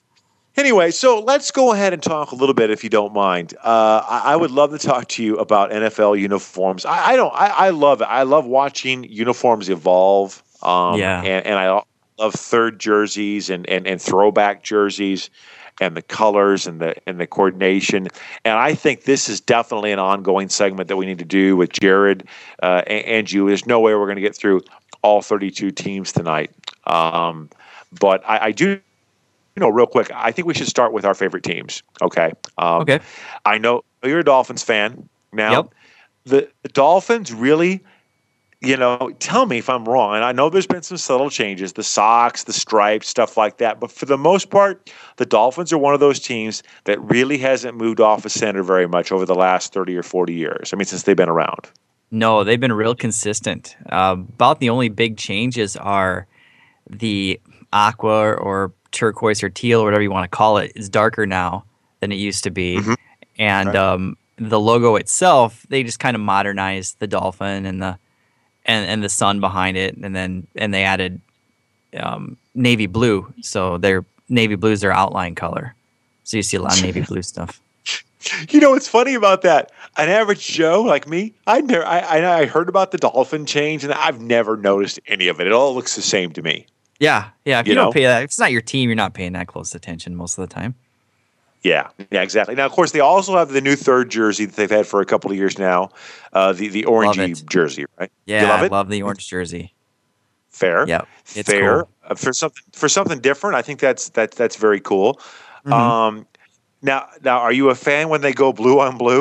Speaker 8: anyway, so let's go ahead and talk a little bit, if you don't mind. Uh, I, I would love to talk to you about N F L uniforms. I, I don't. I, I love it. I love watching uniforms evolve. Um,
Speaker 9: yeah,
Speaker 8: and, and I love third jerseys and, and, and throwback jerseys. And the colors and the and the coordination, and I think this is definitely an ongoing segment that we need to do with Jared uh, and, and you. There's no way we're going to get through all thirty-two teams tonight, um, but I, I do, you know, real quick. I think we should start with our favorite teams. Okay. Um,
Speaker 9: okay.
Speaker 8: I know you're a Dolphins fan now.
Speaker 9: Yep.
Speaker 8: The, the Dolphins really. You know, tell me if I'm wrong. And I know there's been some subtle changes, the socks, the stripes, stuff like that. But for the most part, the Dolphins are one of those teams that really hasn't moved off a center very much over the last thirty or forty years. I mean, since they've been around.
Speaker 9: No, they've been real consistent. Uh, about the only big changes are the aqua or turquoise or teal or whatever you want to call it is darker now than it used to be. Mm-hmm. And right. um, the logo itself, they just kind of modernized the dolphin and the And, and the sun behind it, and then and they added um, navy blue. So their navy blue is their outline color. So you see a lot of navy blue stuff.
Speaker 8: You know what's funny about that? An average Joe like me, I never, I, I heard about the dolphin change, and I've never noticed any of it. It all looks the same to me.
Speaker 9: Yeah, yeah. If you,
Speaker 8: you
Speaker 9: don't
Speaker 8: know?
Speaker 9: pay that, if it's not your team, you're not paying that close attention most of the time.
Speaker 8: Yeah, yeah, exactly. Now, of course, they also have the new third jersey that they've had for a couple of years now, uh, the the orangey jersey, right?
Speaker 9: Yeah,
Speaker 8: you love
Speaker 9: I
Speaker 8: it?
Speaker 9: love the orange jersey.
Speaker 8: Fair,
Speaker 9: yeah, it's
Speaker 8: fair
Speaker 9: cool.
Speaker 8: uh, for something for something different. I think that's that's that's very cool.
Speaker 9: Mm-hmm.
Speaker 8: Um, now, now, are you a fan when they go blue on blue?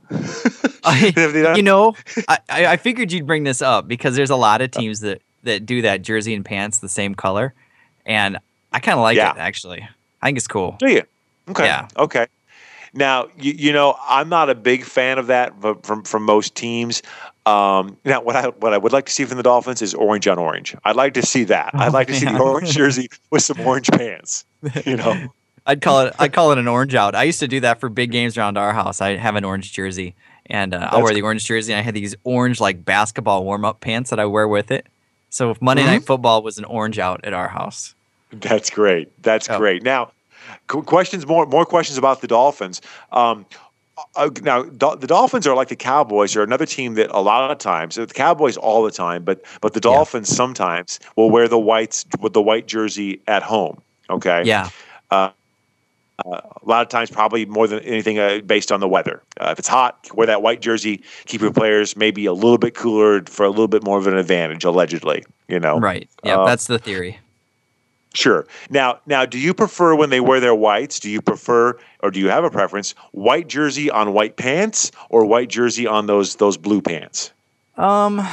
Speaker 9: I, you know, I, I figured you'd bring this up because there's a lot of teams that that do that jersey and pants the same color, and I kind of like
Speaker 8: yeah.
Speaker 9: it actually. I think it's cool.
Speaker 8: Do you? Okay.
Speaker 9: Yeah.
Speaker 8: Okay. Now, you, you know, I'm not a big fan of that from from most teams. Um, now, what I what I would like to see from the Dolphins is orange on orange. I'd like to see that.
Speaker 9: Oh,
Speaker 8: I'd like to
Speaker 9: yeah.
Speaker 8: see the orange jersey with some orange pants. You know,
Speaker 9: I'd call it I'd call it an orange out. I used to do that for big games around our house. I have an orange jersey, and uh, I'll wear the orange jersey. And I had these orange like basketball warm up pants that I wear with it. So if Monday mm-hmm. Night Football was an orange out at our house.
Speaker 8: That's great. That's oh. great. Now. Questions more more questions about the Dolphins. Um, uh, now do, the Dolphins are like the Cowboys, are another team that a lot of times the Cowboys all the time, but but the Dolphins yeah. sometimes will wear the whites with the white jersey at home. Okay.
Speaker 9: Yeah.
Speaker 8: Uh, Uh, a lot of times, probably more than anything, uh, based on the weather. Uh, if it's hot, wear that white jersey. Keep your players maybe a little bit cooler for a little bit more of an advantage, allegedly. You know,
Speaker 9: right? Yeah,
Speaker 8: uh,
Speaker 9: that's the theory.
Speaker 8: Sure. Now, now, do you prefer when they wear their whites? Do you prefer, or do you have a preference, white jersey on white pants or white jersey on those those blue pants?
Speaker 9: Um,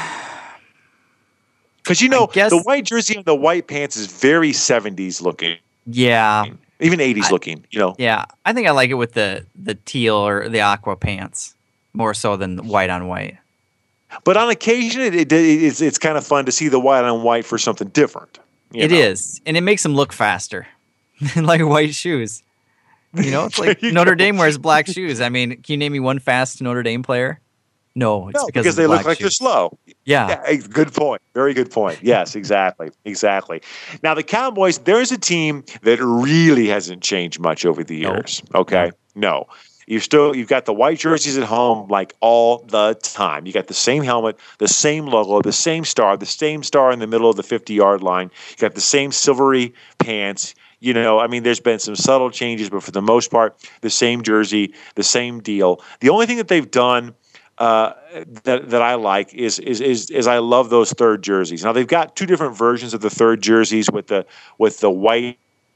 Speaker 8: because you know
Speaker 9: guess,
Speaker 8: the white jersey on the white pants is very seventies looking.
Speaker 9: Yeah.
Speaker 8: Even eighties
Speaker 9: I,
Speaker 8: looking, you know.
Speaker 9: Yeah, I think I like it with the the teal or the aqua pants more so than the white on white.
Speaker 8: But on occasion, it, it, it's it's kind of fun to see the white on white for something different.
Speaker 9: It know? is, and it makes them look faster, like white shoes. You know, it's like Notre Dame wears black shoes. I mean, can you name me one fast Notre Dame player? No, it's
Speaker 8: no,
Speaker 9: because,
Speaker 8: because
Speaker 9: of the
Speaker 8: they
Speaker 9: black
Speaker 8: look like
Speaker 9: shoes.
Speaker 8: they're slow.
Speaker 9: Yeah.
Speaker 8: yeah. Good point. Very good point. Yes, exactly. Exactly. Now, the Cowboys, there's a team that really hasn't changed much over the years. Nope. Okay. No. You've still you've got the white jerseys at home like all the time. You got the same helmet, the same logo, the same star, the same star in the middle of the fifty-yard line. You got the same silvery pants. You know, I mean, there's been some subtle changes, but for the most part, the same jersey, the same deal. The only thing that they've done uh, that that I like is is is is I love those third jerseys. Now they've got two different versions of the third jerseys with the with the white,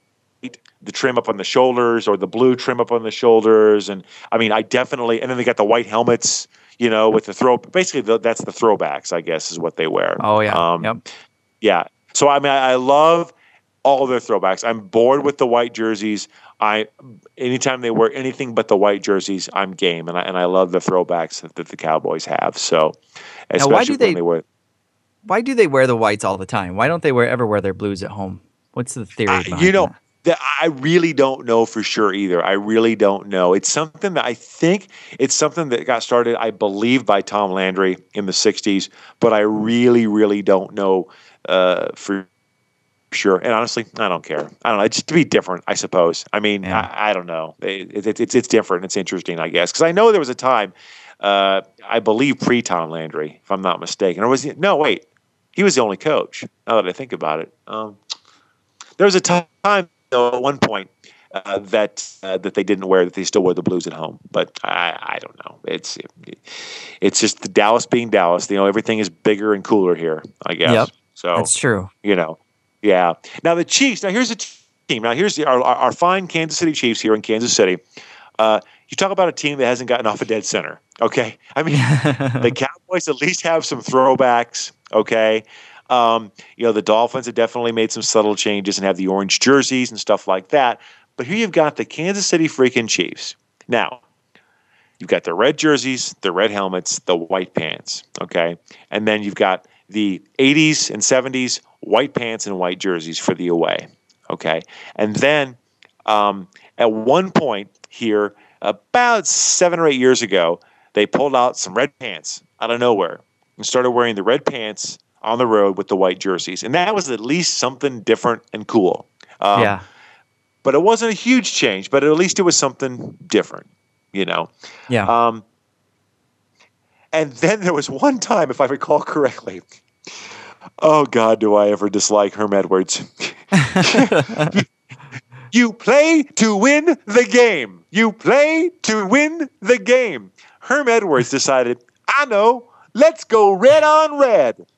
Speaker 8: the trim up on the shoulders, or the blue trim up on the shoulders, and I mean, I definitely. And then they got the white helmets, you know, with the throw. Basically, the, that's the throwbacks, I guess, is what they wear.
Speaker 9: Oh yeah,
Speaker 8: um,
Speaker 9: yep.
Speaker 8: yeah. So I mean, I, I love all of their throwbacks. I'm bored with the white jerseys. I anytime they wear anything but the white jerseys, I'm game, and I and I love the throwbacks that, that the Cowboys have. So, especially
Speaker 9: now, why do
Speaker 8: when
Speaker 9: they,
Speaker 8: they wear.
Speaker 9: Why do they wear the whites all the time? Why don't they wear, ever wear their blues at home? What's the theory
Speaker 8: Uh,
Speaker 9: behind
Speaker 8: you know,
Speaker 9: that?
Speaker 8: that I really don't know for sure either. I really don't know. It's something that I think it's something that got started, I believe, by Tom Landry in the sixties, but I really, really don't know uh, for sure. And honestly, I don't care. I don't know. It's to be different, I suppose. I mean, yeah. I, I don't know. It, it, it's it's different. It's interesting, I guess, because I know there was a time, uh, I believe, pre Tom Landry, if I'm not mistaken, or was he? No, wait, he was the only coach. Now that I think about it, um, there was a time though at one point uh, that uh, that they didn't wear that they still wear the blues at home. But I, I don't know. It's it, it's just the Dallas being Dallas. You know, everything is bigger and cooler here, I guess.
Speaker 9: Yep,
Speaker 8: so
Speaker 9: that's true.
Speaker 8: You know. Yeah. Now the Chiefs. Now here's the team. Now here's the, our, our fine Kansas City Chiefs here in Kansas City. Uh, you talk about a team that hasn't gotten off a dead center. Okay. I mean, the Cowboys at least have some throwbacks. Okay. Um, you know, the Dolphins have definitely made some subtle changes and have the orange jerseys and stuff like that. But here you've got the Kansas City freaking Chiefs. Now, you've got the red jerseys, the red helmets, the white pants. Okay. And then you've got the eighties and seventies white pants and white jerseys for the away. Okay. And then um, at one point here, about seven or eight years ago, they pulled out some red pants out of nowhere and started wearing the red pants on the road with the white jerseys. And that was at least something different and cool. Um,
Speaker 9: yeah.
Speaker 8: But it wasn't a huge change, but at least it was something different, you know?
Speaker 9: Yeah.
Speaker 8: Um, and then there was one time, if I recall correctly, oh, God, do I ever dislike Herm Edwards. you, you play to win the game. You play to win the game. Herm Edwards decided, I know, let's go red on red.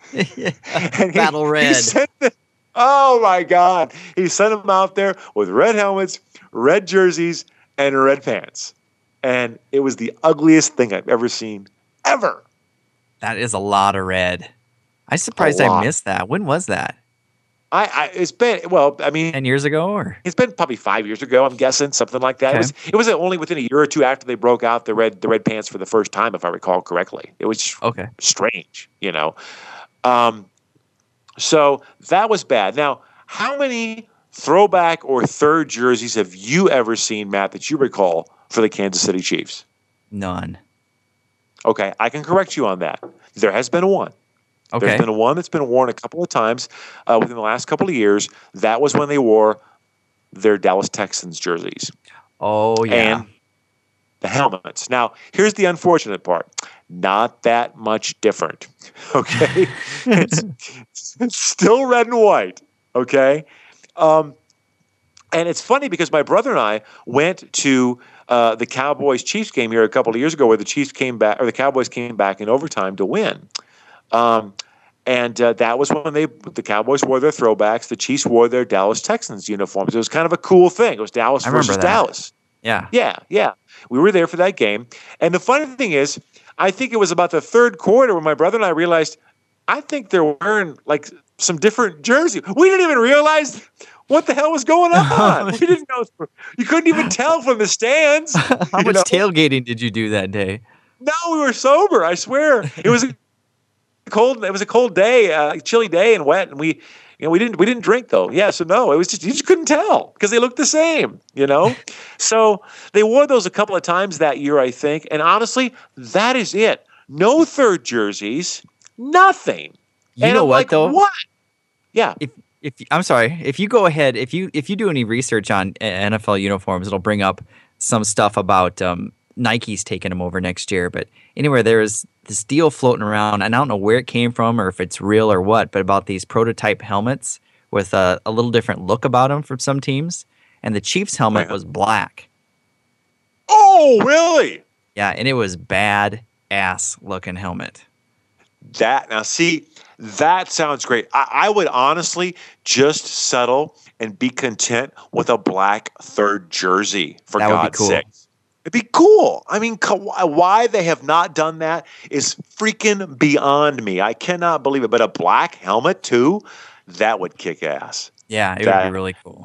Speaker 9: and Battle he, red.
Speaker 8: He sent the, oh, my God. He sent them out there with red helmets, red jerseys, and red pants. And it was the ugliest thing I've ever seen, ever.
Speaker 9: That is a lot of red. I'm surprised I missed that. When was that?
Speaker 8: I, I it's been well. I mean,
Speaker 9: ten years ago, or
Speaker 8: it's been probably five years ago. I'm guessing something like that. Okay. It was. It was only within a year or two after they broke out the red the red pants for the first time, if I recall correctly. It was
Speaker 9: okay.
Speaker 8: Strange, you know. Um, so that was bad. Now, how many throwback or third jerseys have you ever seen, Matt, that you recall for the Kansas City Chiefs?
Speaker 9: None.
Speaker 8: Okay, I can correct you on that. There has been one.
Speaker 9: Okay.
Speaker 8: There's been one that's been worn a couple of times uh, within the last couple of years. That was when they wore their Dallas Texans jerseys.
Speaker 9: Oh, yeah.
Speaker 8: And the helmets. Now, here's the unfortunate part. Not that much different. Okay? it's, it's still red and white. Okay? Um, And it's funny because my brother and I went to uh, the Cowboys-Chiefs game here a couple of years ago, where the Chiefs came back, or the Cowboys came back in overtime to win. Um, and uh, that was when they the Cowboys wore their throwbacks, the Chiefs wore their Dallas Texans uniforms. It was kind of a cool thing. It was Dallas
Speaker 9: I
Speaker 8: versus
Speaker 9: remember that.
Speaker 8: Dallas.
Speaker 9: Yeah.
Speaker 8: Yeah, yeah. We were there for that game. And the funny thing is, I think it was about the third quarter when my brother and I realized, I think they're wearing like some different jerseys. We didn't even realize what the hell was going on. We didn't know. You couldn't even tell from the stands.
Speaker 9: How much
Speaker 8: know?
Speaker 9: tailgating did you do that day?
Speaker 8: No, we were sober. I swear. It was a cold. It was a cold day, uh, chilly day, and wet. And we, you know, we didn't we didn't drink though. Yeah, so no, it was just you just couldn't tell because they looked the same. You know, so they wore those a couple of times that year, I think. And honestly, that is it. No third jerseys, nothing.
Speaker 9: You
Speaker 8: and
Speaker 9: know
Speaker 8: I'm
Speaker 9: what
Speaker 8: like,
Speaker 9: though?
Speaker 8: What? Yeah.
Speaker 9: If if I'm sorry, if you go ahead, if you if you do any research on N F L uniforms, it'll bring up some stuff about um, Nike's taking them over next year. But anyway, there is this deal floating around, and I don't know where it came from or if it's real or what, but about these prototype helmets with a, a little different look about them from some teams. And the Chiefs helmet was black.
Speaker 8: Oh, really?
Speaker 9: Yeah, and it was bad ass looking helmet.
Speaker 8: That now see, that sounds great. I, I would honestly just settle and be content with a black third jersey, for
Speaker 9: That would be
Speaker 8: God's
Speaker 9: cool.
Speaker 8: sake. It'd be cool. I mean, co- why they have not done that is freaking beyond me. I cannot believe it. But a black helmet too, that would kick ass.
Speaker 9: Yeah, it
Speaker 8: That-
Speaker 9: would be really cool.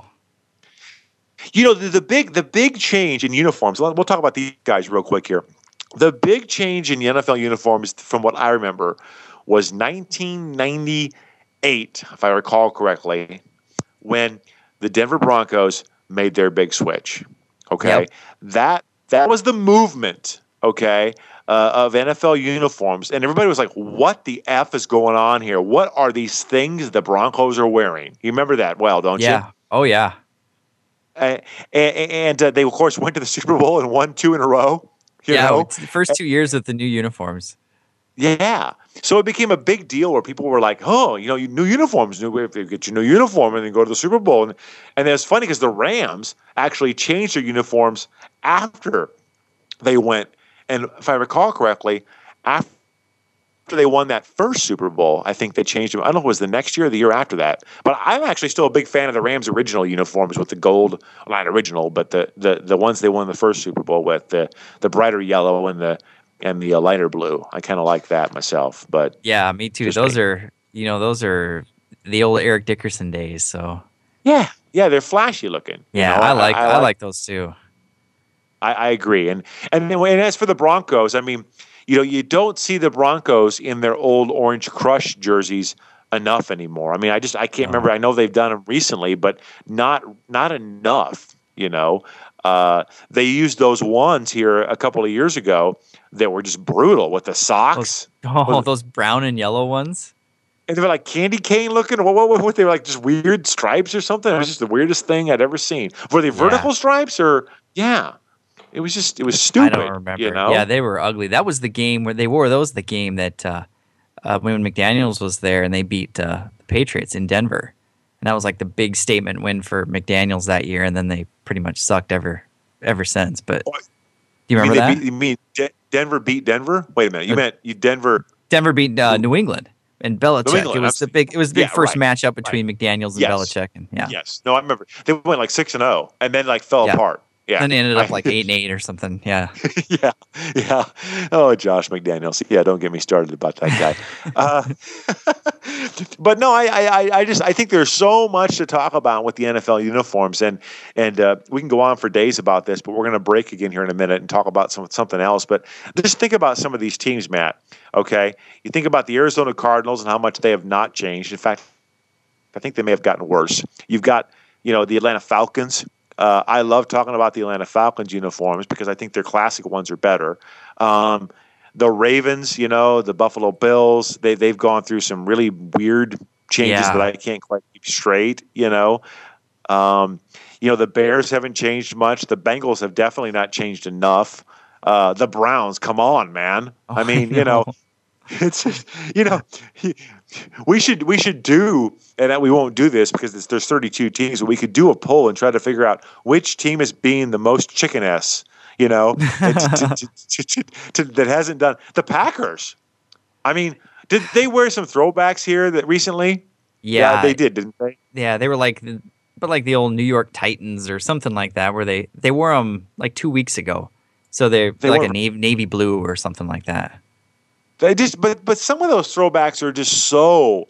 Speaker 8: You know, the, the big the big change in uniforms. We'll talk about these guys real quick here. The big change in the N F L uniforms, from what I remember, was nineteen ninety-eight, if I recall correctly, when the Denver Broncos made their big switch. Okay,
Speaker 9: Yep.
Speaker 8: that that was the movement. Okay, uh, of N F L uniforms, and everybody was like, "What the f is going on here? What are these things the Broncos are wearing?" You remember that well, don't you?
Speaker 9: Yeah. Oh, yeah.
Speaker 8: Uh, and and uh, they, of course, went to the Super Bowl and won two in a row. You
Speaker 9: yeah,
Speaker 8: know?
Speaker 9: it's the first two years with the new uniforms.
Speaker 8: Yeah. So it became a big deal where people were like, oh, you know, new uniforms, new, if you get your new uniform and then go to the Super Bowl. And, and it's funny because the Rams actually changed their uniforms after they went. And if I recall correctly, after they won that first Super Bowl, I think they changed them. I don't know if it was the next year or the year after that. But I'm actually still a big fan of the Rams' original uniforms with the gold, well, not original, but the, the, the ones they won the first Super Bowl with, the the brighter yellow and the and the uh, lighter blue. I kind of like that myself. But
Speaker 9: Yeah, me too.
Speaker 8: Just
Speaker 9: Those
Speaker 8: me.
Speaker 9: are, you know, those are the old Eric Dickerson days. So
Speaker 8: yeah, yeah, they're flashy looking. you
Speaker 9: yeah,
Speaker 8: know?
Speaker 9: I like I, like those too.
Speaker 8: I, I agree. And and then, and as for the Broncos, I mean, you know, you don't see the Broncos in their old Orange Crush jerseys enough anymore. I mean, I just I can't remember. I know they've done them recently, but not not enough. You know, uh, they used those ones here a couple of years ago that were just brutal with the socks.
Speaker 9: Oh, those brown and yellow ones.
Speaker 8: And they were like candy cane looking. What, what, what, they were like just weird stripes or something. It was just the weirdest thing I'd ever seen. Were they vertical stripes or yeah? It was just it was stupid.
Speaker 9: I don't remember.
Speaker 8: You know?
Speaker 9: Yeah, they were ugly. That was the game where they wore those. The game that uh, uh, when McDaniels was there and they beat uh, the Patriots in Denver, and that was like the big statement win for McDaniels that year. And then they pretty much sucked ever ever since. But do you remember
Speaker 8: mean
Speaker 9: that?
Speaker 8: Beat, you mean De- Denver beat Denver? Wait a minute. You
Speaker 9: Uh,
Speaker 8: meant you Denver.
Speaker 9: Denver beat uh, New England and Belichick.
Speaker 8: New England,
Speaker 9: it was the big. It was the big
Speaker 8: yeah,
Speaker 9: first
Speaker 8: right,
Speaker 9: matchup between McDaniels and
Speaker 8: Yes.
Speaker 9: Belichick. And yeah,
Speaker 8: Yes. No, I remember. They went like six and zero, and then like fell
Speaker 9: Yeah.
Speaker 8: apart. Yeah.
Speaker 9: then they ended up
Speaker 8: I-
Speaker 9: like eight and eight or something. Yeah.
Speaker 8: yeah, yeah. Oh, Josh McDaniels. Yeah, don't get me started about that guy. uh, but no, I, I, I just I think there's so much to talk about with the N F L uniforms, and and uh, we can go on for days about this. But we're going to break again here in a minute and talk about some something else. But just think about some of these teams, Matt. Okay, you think about the Arizona Cardinals and how much they have not changed. In fact, I think they may have gotten worse. You've got you know the Atlanta Falcons. Uh, I love talking about the Atlanta Falcons uniforms because I think their classic ones are better. Um, the Ravens, you know, the Buffalo Bills, they, they've gone through some really weird changes
Speaker 9: Yeah.
Speaker 8: that I can't quite keep straight, you know. Um, you know, the Bears haven't changed much. The Bengals have definitely not changed enough. Uh, the Browns, come on, man. I mean, you know, It's just, you know, we should we should do, and we won't do this because it's, there's thirty-two teams, but we could do a poll and try to figure out which team is being the most chicken-ass, you know, to, to, to, to, to, that hasn't done. The Packers. I mean, did they wear some throwbacks here that recently?
Speaker 9: Yeah,
Speaker 8: yeah they did, didn't they?
Speaker 9: Yeah, they were like, but like the old New York Titans or something like that, where they, they wore them like two weeks ago. So they're
Speaker 8: they
Speaker 9: like
Speaker 8: were,
Speaker 9: a navy, navy blue or something like that.
Speaker 8: They just, but but some of those throwbacks are just so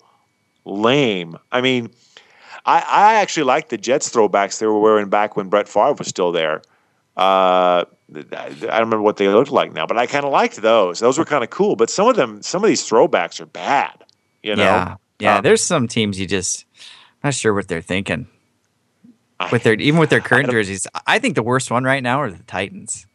Speaker 8: lame. I mean, I I actually like the Jets throwbacks they were wearing back when Brett Favre was still there. Uh, I don't remember what they looked like now, but I kind of liked those. Those were kind of cool. But some of them, some of these throwbacks are bad. You know?
Speaker 9: Yeah, yeah.
Speaker 8: Um,
Speaker 9: There's some teams you just not sure what they're thinking with their even with their current jerseys. I think the worst one right now are the Titans.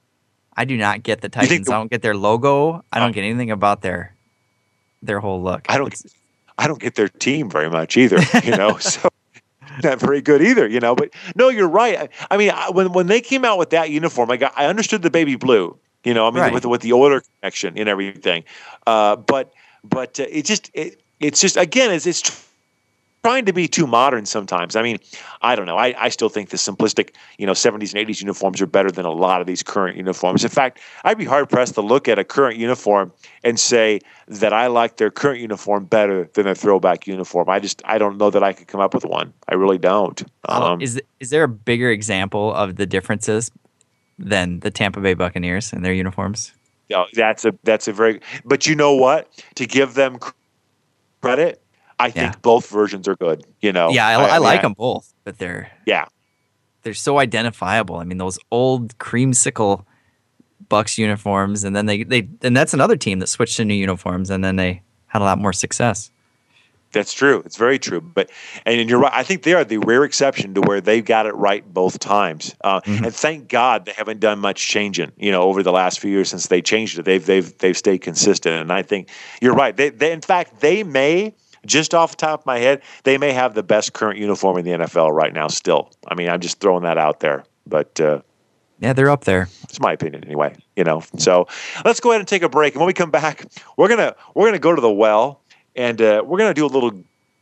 Speaker 9: I do not get the Titans. The, I don't get their logo. I don't get anything about their their whole look.
Speaker 8: I don't. It's, I don't get their team very much either. You know, so not very good either. You know, but no, you're right. I, I mean, I, when when they came out with that uniform, I got I understood the baby blue. You know, I mean, right. with with the Oiler connection and everything. Uh, but but uh, it just it it's just again it's it's. trying to be too modern sometimes. I mean, I don't know. I, I still think the simplistic, you know, seventies and eighties uniforms are better than a lot of these current uniforms. In fact, I'd be hard-pressed to look at a current uniform and say that I like their current uniform better than their throwback uniform. I just, I don't know that I could come up with one. I really don't. Um,
Speaker 9: is, is there a bigger example of the differences than the Tampa Bay Buccaneers and their uniforms?
Speaker 8: Yeah, that's a, that's a very, but you know what? To give them credit, I think yeah. both versions are good. You know,
Speaker 9: yeah, I, I, I like I, them both, but they're
Speaker 8: yeah,
Speaker 9: they're so identifiable. I mean, those old creamsicle Bucks uniforms, and then they they and that's another team that switched to new uniforms, and then they had a lot more success.
Speaker 8: That's true. It's very true. But and you're right. I think they are the rare exception to where they've got it right both times. Uh, mm-hmm. And thank God they haven't done much changing. You know, over the last few years since they changed it, they've they've they've stayed consistent. And I think you're right. They, they in fact they may. Just off the top of my head, they may have the best current uniform in the N F L right now still. I mean, I'm just throwing that out there. But uh,
Speaker 9: yeah, they're up there.
Speaker 8: It's my opinion anyway, you know. So let's go ahead and take a break. And when we come back, we're going to we're gonna go to the well, and uh, we're going to do a little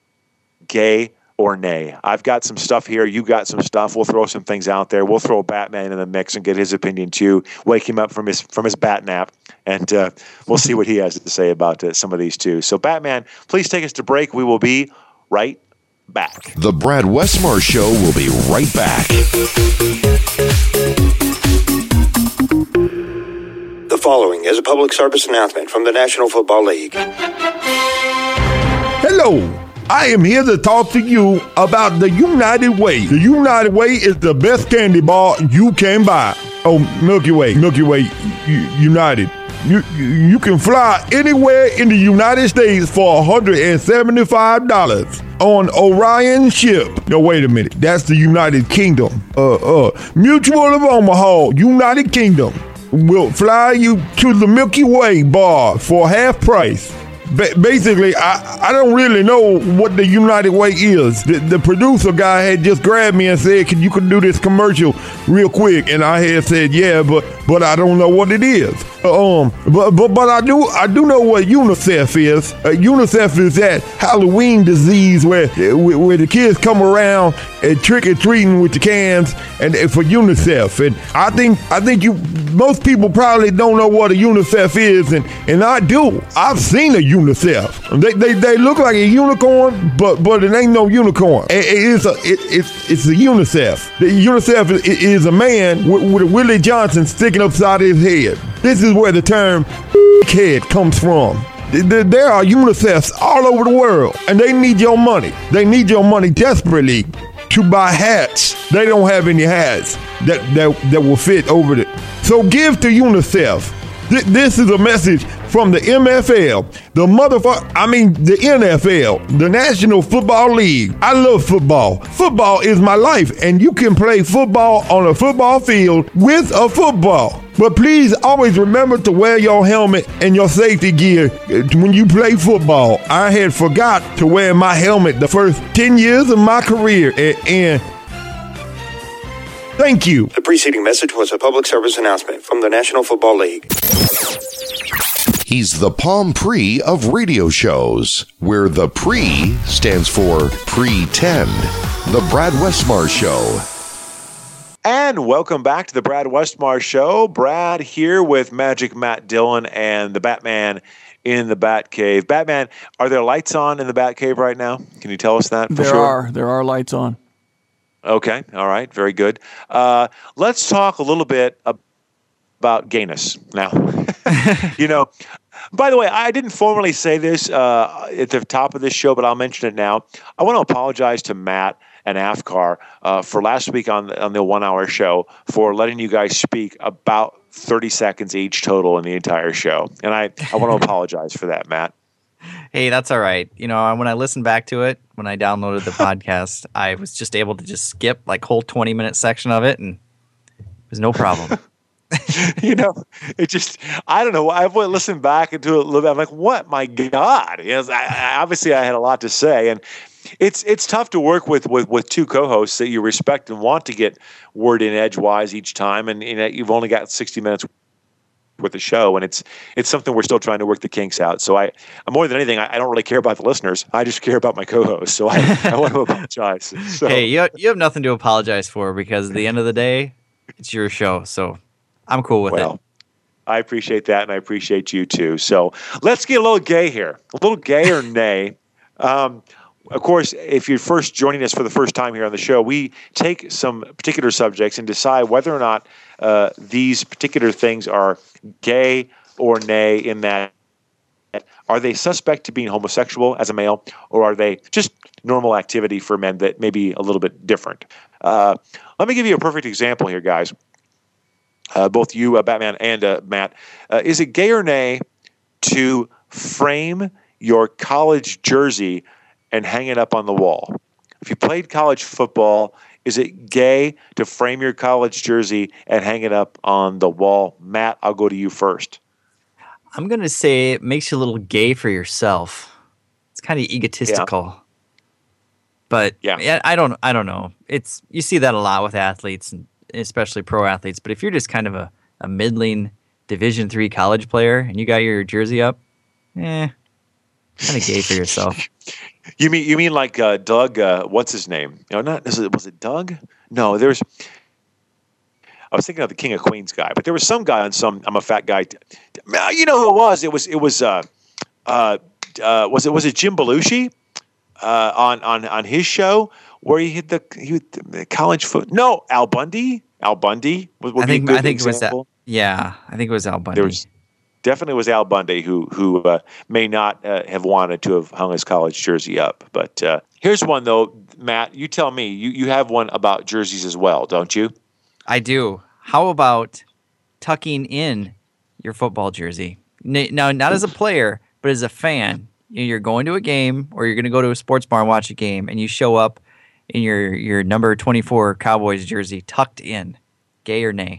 Speaker 8: gay or nay. I've got some stuff here. You got some stuff. We'll throw some things out there. We'll throw Batman in the mix and get his opinion too. Wake him up from his from his bat nap, and uh, we'll see what he has to say about uh, some of these too. So, Batman, please take us to break. We will be right back.
Speaker 6: The Brad Westmar Show will be right back.
Speaker 14: The following is a public service announcement from the National Football League.
Speaker 15: Hello. I am here to talk to you about the United Way. The United Way is the best candy bar you can buy. Oh, Milky Way, Milky Way, U- United. You, you you can fly anywhere in the United States for one hundred seventy-five dollars on Orion ship. No, wait a minute. That's the United Kingdom. Uh, uh, Mutual of Omaha, United Kingdom, will fly you to the Milky Way bar for half price. Ba- basically, I, I don't really know what the United Way is. The, the producer guy had just grabbed me and said, "Can you can do this commercial real quick?" And I had said, "Yeah, but but I don't know what it is." Um, but but but I do I do know what UNICEF is. Uh, UNICEF is that Halloween disease where where the kids come around and trick or treating with the cans, and for UNICEF. And I think I think you most people probably don't know what a UNICEF is, and and I do. I've seen a UNICEF. They they, they look like a unicorn, but but it ain't no unicorn. It, it is a it, it's it's a UNICEF. The UNICEF is, is a man with, with a Willie Johnson sticking upside his head. This is where the term head comes from. There are UNICEFs all over the world, and they need your money. They need your money desperately to buy hats. They don't have any hats that that, that will fit over it. So give to UNICEF. Th- this is a message from the M F L, the motherfucker, I mean the N F L, the National Football League. I love football. Football is my life, and you can play football on a football field with a football. But please always remember to wear your helmet and your safety gear when you play football. I had forgot to wear my helmet the first ten years of my career, and, and thank you.
Speaker 14: The preceding message was a public service announcement from the National Football League.
Speaker 6: He's the Palm Pre of radio shows, where the pre stands for pretend. The Brad Westmar Show.
Speaker 8: And welcome back to the Brad Westmar Show. Brad here with Magic Matt Dillon and the Batman in the Batcave. Batman, are there lights on in the Batcave right now? Can you tell us that for
Speaker 10: there
Speaker 8: sure?
Speaker 10: are. There are lights on.
Speaker 8: Okay. All right. Very good. Uh, let's talk a little bit about gayness now. You know, by the way, I didn't formally say this uh, at the top of this show, but I'll mention it now. I want to apologize to Matt and Afkar uh, for last week on on the one-hour show for letting you guys speak about thirty seconds each total in the entire show. And I, I want to apologize for that, Matt.
Speaker 9: Hey, that's all right. You know, when I listened back to it, when I downloaded the podcast, I was just able to just skip like whole twenty-minute section of it, and it was no problem.
Speaker 8: You know, it just, I don't know. I've listened back into it a little bit. I'm like, what? My God. You know, I, I, obviously, I had a lot to say. And it's it's tough to work with, with, with two co-hosts that you respect and want to get word in edgewise each time. And, and you've only got sixty minutes with the show. And it's it's something we're still trying to work the kinks out. So I, more than anything, I, I don't really care about the listeners. I just care about my co-hosts. So I, I want to apologize. So.
Speaker 9: Hey, you, you have nothing to apologize for, because at the end of the day, it's your show. So I'm cool with
Speaker 8: well,
Speaker 9: it.
Speaker 8: I appreciate that, and I appreciate you too. So let's get a little gay here. A little gay or nay. Um, of course, if you're first joining us for the first time here on the show, we take some particular subjects and decide whether or not uh, these particular things are gay or nay, in that are they suspect to being homosexual as a male, or are they just normal activity for men that may be a little bit different? Uh, let me give you a perfect example here, guys. Uh, both you, uh, Batman, and uh, Matt. Uh, is it gay or nay to frame your college jersey and hang it up on the wall? If you played college football, is it gay to frame your college jersey and hang it up on the wall? Matt, I'll go to you first.
Speaker 9: I'm going to say it makes you a little gay for yourself. It's kind of egotistical. Yeah. But yeah. yeah, I don't I don't know. It's you see that a lot with athletes, and especially pro athletes. But if you're just kind of a, a middling Division three college player and you got your jersey up, eh, kind of gay for yourself.
Speaker 8: You mean you mean like uh, Doug? Uh, what's his name? No, not is it, was it Doug? No, there's. I was thinking of the King of Queens guy, but there was some guy on some. I'm a fat guy. You know who it was? It was it was uh, uh, uh, was it was it Jim Belushi uh, on on on his show where he hit the he hit the college foot. No, Al Bundy. Al Bundy. Would, would
Speaker 9: I think
Speaker 8: be a good
Speaker 9: I think
Speaker 8: example.
Speaker 9: it was that. Yeah, I think it was Al Bundy.
Speaker 8: There was definitely was Al Bundy who who uh, may not uh, have wanted to have hung his college jersey up. But uh, here's one though, Matt. You tell me. You you have one about jerseys as well, don't you?
Speaker 9: I do. How about tucking in your football jersey? Now, not as a player, but as a fan. You're going to a game, or you're going to go to a sports bar and watch a game, and you show up in your, your number twenty-four Cowboys jersey tucked in. Gay or nay?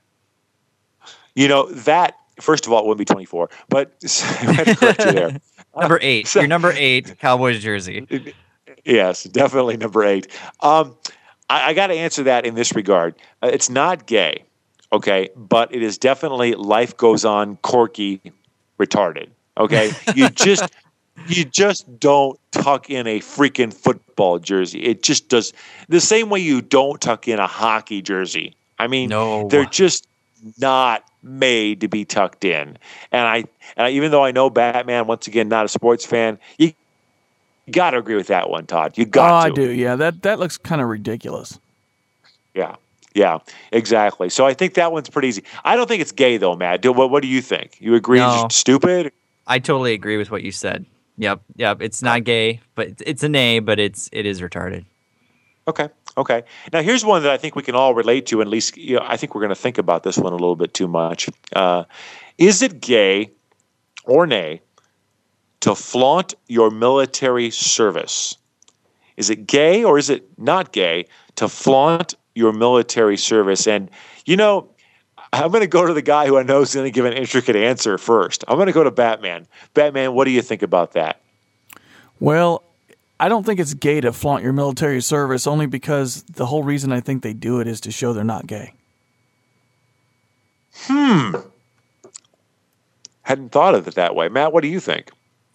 Speaker 8: You know, that, first of all, it wouldn't be twenty-four, but I had to correct you there.
Speaker 9: Number eight. So, your number eight Cowboys jersey.
Speaker 8: Yes, definitely number eight. Um, I, I got to answer that in this regard. Uh, it's not gay, okay, but it is definitely life goes on, quirky, retarded. Okay, you just you just don't tuck in a freaking football jersey. It just does the same way you don't tuck in a hockey jersey. I mean,
Speaker 9: no.
Speaker 8: They're just not made to be tucked in. And I, and I, even though I know Batman, once again, not a sports fan, you. You got to agree with that one, Todd. You got
Speaker 10: oh,
Speaker 8: to.
Speaker 10: I do. Yeah, that that looks kind of ridiculous.
Speaker 8: Yeah, yeah, exactly. So I think that one's pretty easy. I don't think it's gay though, Matt. Do, what, what do you think? You agree?
Speaker 9: No.
Speaker 8: It's stupid?
Speaker 9: I totally agree with what you said. Yep, yep. It's not gay, but it's a nay, but it's it is retarded.
Speaker 8: Okay, okay. Now here's one that I think we can all relate to. At least, you know, I think we're going to think about this one a little bit too much. Uh, is it gay or nay to flaunt your military service? Is it gay or is it not gay to flaunt your military service? And, you know, I'm going to go to the guy who I know is going to give an intricate answer first. I'm going to go to Batman. Batman, what do you think about that?
Speaker 10: Well, I don't think it's gay to flaunt your military service, only because the whole reason I think they do it is to show they're not gay.
Speaker 8: Hmm. hadn't thought of it that way. Matt, what do you think?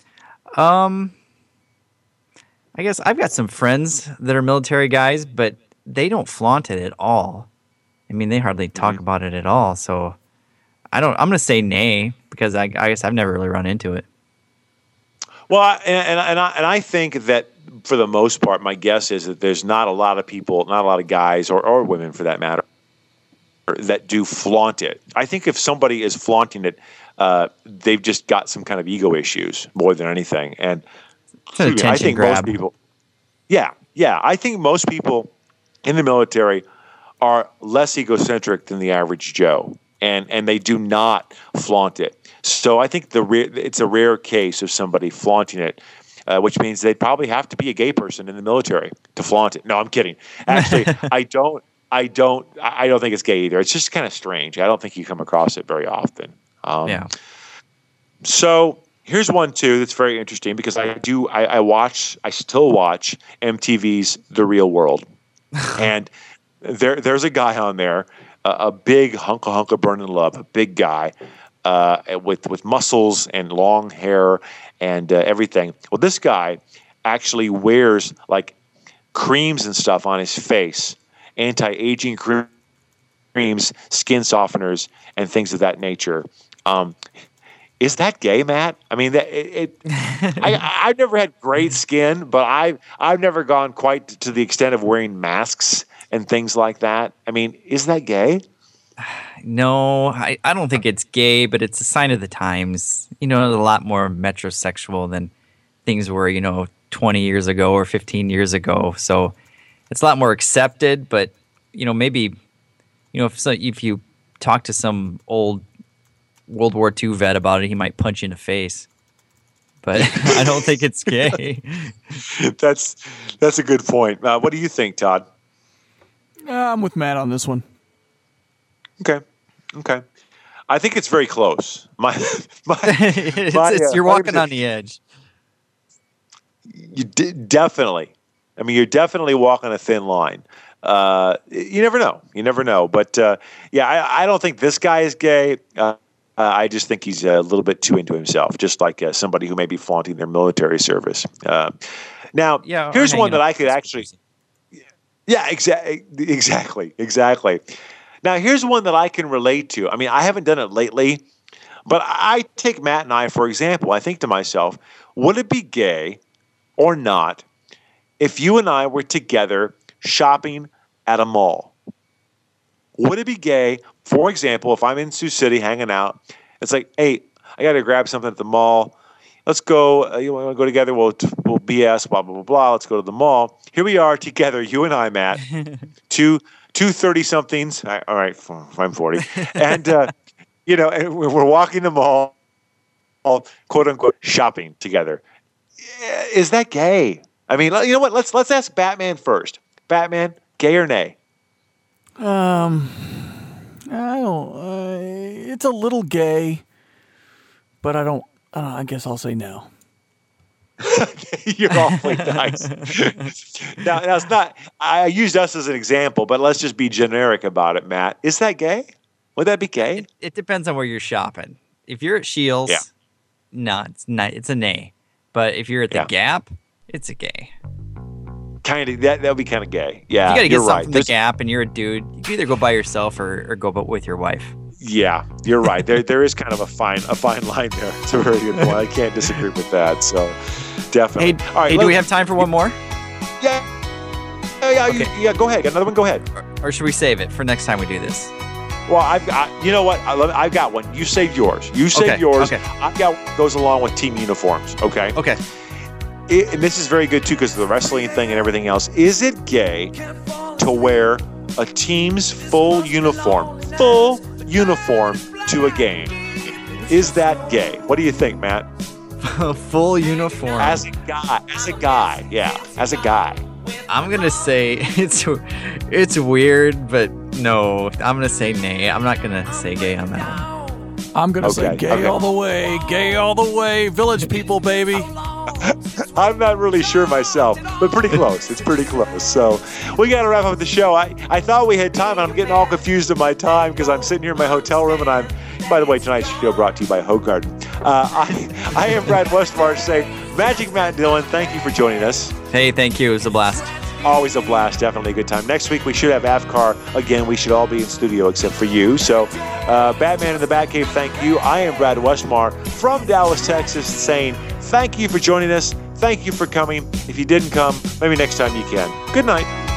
Speaker 9: Um, I guess I've got some friends that are military guys, but they don't flaunt it at all. I mean, they hardly talk mm-hmm. about it at all. So I don't. I'm going to say nay because I, I guess I've never really run into it.
Speaker 8: Well, I, and and I, and I think that for the most part, my guess is that there's not a lot of people, not a lot of guys or, or women for that matter, that do flaunt it. I think if somebody is flaunting it, uh, they've just got some kind of ego issues more than anything. And
Speaker 9: it's
Speaker 8: I think
Speaker 9: grab.
Speaker 8: most people, yeah, yeah, I think most people in the military are less egocentric than the average Joe, and and they do not flaunt it. So I think the re- it's a rare case of somebody flaunting it, uh, which means they'd probably have to be a gay person in the military to flaunt it. No, I'm kidding. Actually, I don't. I don't. I don't think it's gay either. It's just kind of strange. I don't think you come across it very often. Um,
Speaker 9: yeah.
Speaker 8: So here's one too that's very interesting because I do. I, I watch. I still watch M T V's The Real World, and there there's a guy on there, a, a big hunka hunka burning love, a big guy. Uh, with with muscles and long hair and uh, everything. Well, this guy actually wears like creams and stuff on his face, anti-aging creams, skin softeners, and things of that nature. Um, is that gay, Matt? I mean, that, it. it I, I've never had great skin, but I've I've never gone quite to the extent of wearing masks and things like that. I mean, is that gay?
Speaker 9: No, I, I don't think it's gay, but it's a sign of the times. You know, a lot more metrosexual than things were, you know, twenty years ago or fifteen years ago. So it's a lot more accepted, but, you know, maybe, you know, if so, if you talk to some old World War Two vet about it, he might punch you in the face. But I don't think it's gay.
Speaker 8: That's that's a good point. Uh, what do you think, Todd?
Speaker 10: Uh, I'm with Matt on this one.
Speaker 8: Okay. Okay. I think it's very close. My, my,
Speaker 9: it's,
Speaker 8: my
Speaker 9: it's,
Speaker 8: uh,
Speaker 9: you're walking
Speaker 8: my,
Speaker 9: on the edge.
Speaker 8: You d- definitely. I mean, you're definitely walking a thin line. Uh, you never know. You never know. But uh, yeah, I, I don't think this guy is gay. Uh, uh, I just think he's a little bit too into himself, just like uh, somebody who may be flaunting their military service. Uh, now,
Speaker 9: yeah,
Speaker 8: here's one that
Speaker 9: up.
Speaker 8: I could actually. Yeah, exa- exactly, exactly. Now, here's one that I can relate to. I mean, I haven't done it lately, but I take Matt and I, for example. I think to myself, would it be gay or not if you and I were together shopping at a mall? Would it be gay, for example, if I'm in Sioux City hanging out, it's like, hey, I got to grab something at the mall. Let's go. Uh, you want to go together? We'll, we'll B S, blah, blah, blah, blah. Let's go to the mall. Here we are together, you and I, Matt, two Two thirty-somethings. All right, I'm forty, and uh, you know, and we're walking the mall, all quote unquote shopping together. Is that gay? I mean, you know what? Let's let's ask Batman first. Batman, gay or nay?
Speaker 10: Um, I don't. Uh, it's a little gay, but I don't. I, don't, I guess I'll say no.
Speaker 8: You're awfully nice. now, now, it's not. I used us as an example, but let's just be generic about it, Matt. Is that gay? Would that be gay?
Speaker 9: It, it depends on where you're shopping. If you're at Shields,
Speaker 8: yeah.
Speaker 9: no, it's not. It's a nay. But if you're at the
Speaker 8: yeah.
Speaker 9: Gap, it's a gay.
Speaker 8: Kind of. That that would be kind of gay. Yeah,
Speaker 9: you got to get
Speaker 8: you're
Speaker 9: something
Speaker 8: right.
Speaker 9: from
Speaker 8: There's,
Speaker 9: the Gap, and you're a dude. You can either go by yourself or, or go but with your wife.
Speaker 8: Yeah, you're right. There there is kind of a fine a fine line there. It's a very good point. I can't disagree with that. So definitely.
Speaker 9: Hey,
Speaker 8: All right,
Speaker 9: hey do we have time for one more?
Speaker 8: Yeah. Yeah, yeah,
Speaker 9: okay.
Speaker 8: you, yeah. Go ahead. Got another one. Go ahead.
Speaker 9: Or, or should we save it for next time we do this?
Speaker 8: Well, I've got. You know what? I love, I've got one. You saved yours. You saved
Speaker 9: okay.
Speaker 8: yours.
Speaker 9: Okay.
Speaker 8: I've got one that goes along with team uniforms. Okay.
Speaker 9: Okay.
Speaker 8: It, and this is very good too because of the wrestling thing and everything else. Is it gay to wear a team's full uniform, full uniform to a game? Is that gay? What do you think, Matt?
Speaker 9: Full uniform.
Speaker 8: As a guy, as a guy, yeah, as a guy.
Speaker 9: I'm gonna say it's it's weird, but no. I'm gonna say nay. I'm not gonna say gay on that one.
Speaker 10: I'm gonna
Speaker 8: okay,
Speaker 10: say gay
Speaker 8: okay.
Speaker 10: all the way, gay all the way, village people, baby.
Speaker 8: I'm not really sure myself, but pretty close. It's pretty close. So we got to wrap up the show. I, I thought we had time, and I'm getting all confused in my time because I'm sitting here in my hotel room, and I'm, by the way, tonight's show brought to you by Hogarden. Uh, I, I am Brad Westmarsh saying, Magic Matt Dillon, thank you for joining us.
Speaker 9: Hey, thank you. It was a blast.
Speaker 8: Always a blast. Definitely a good time. Next week, we should have AFCAR again. We should all be in studio except for you. So, uh, Batman in the Batcave, thank you. I am Brad Westmar from Dallas, Texas, saying thank you for joining us. Thank you for coming. If you didn't come, maybe next time you can. Good night.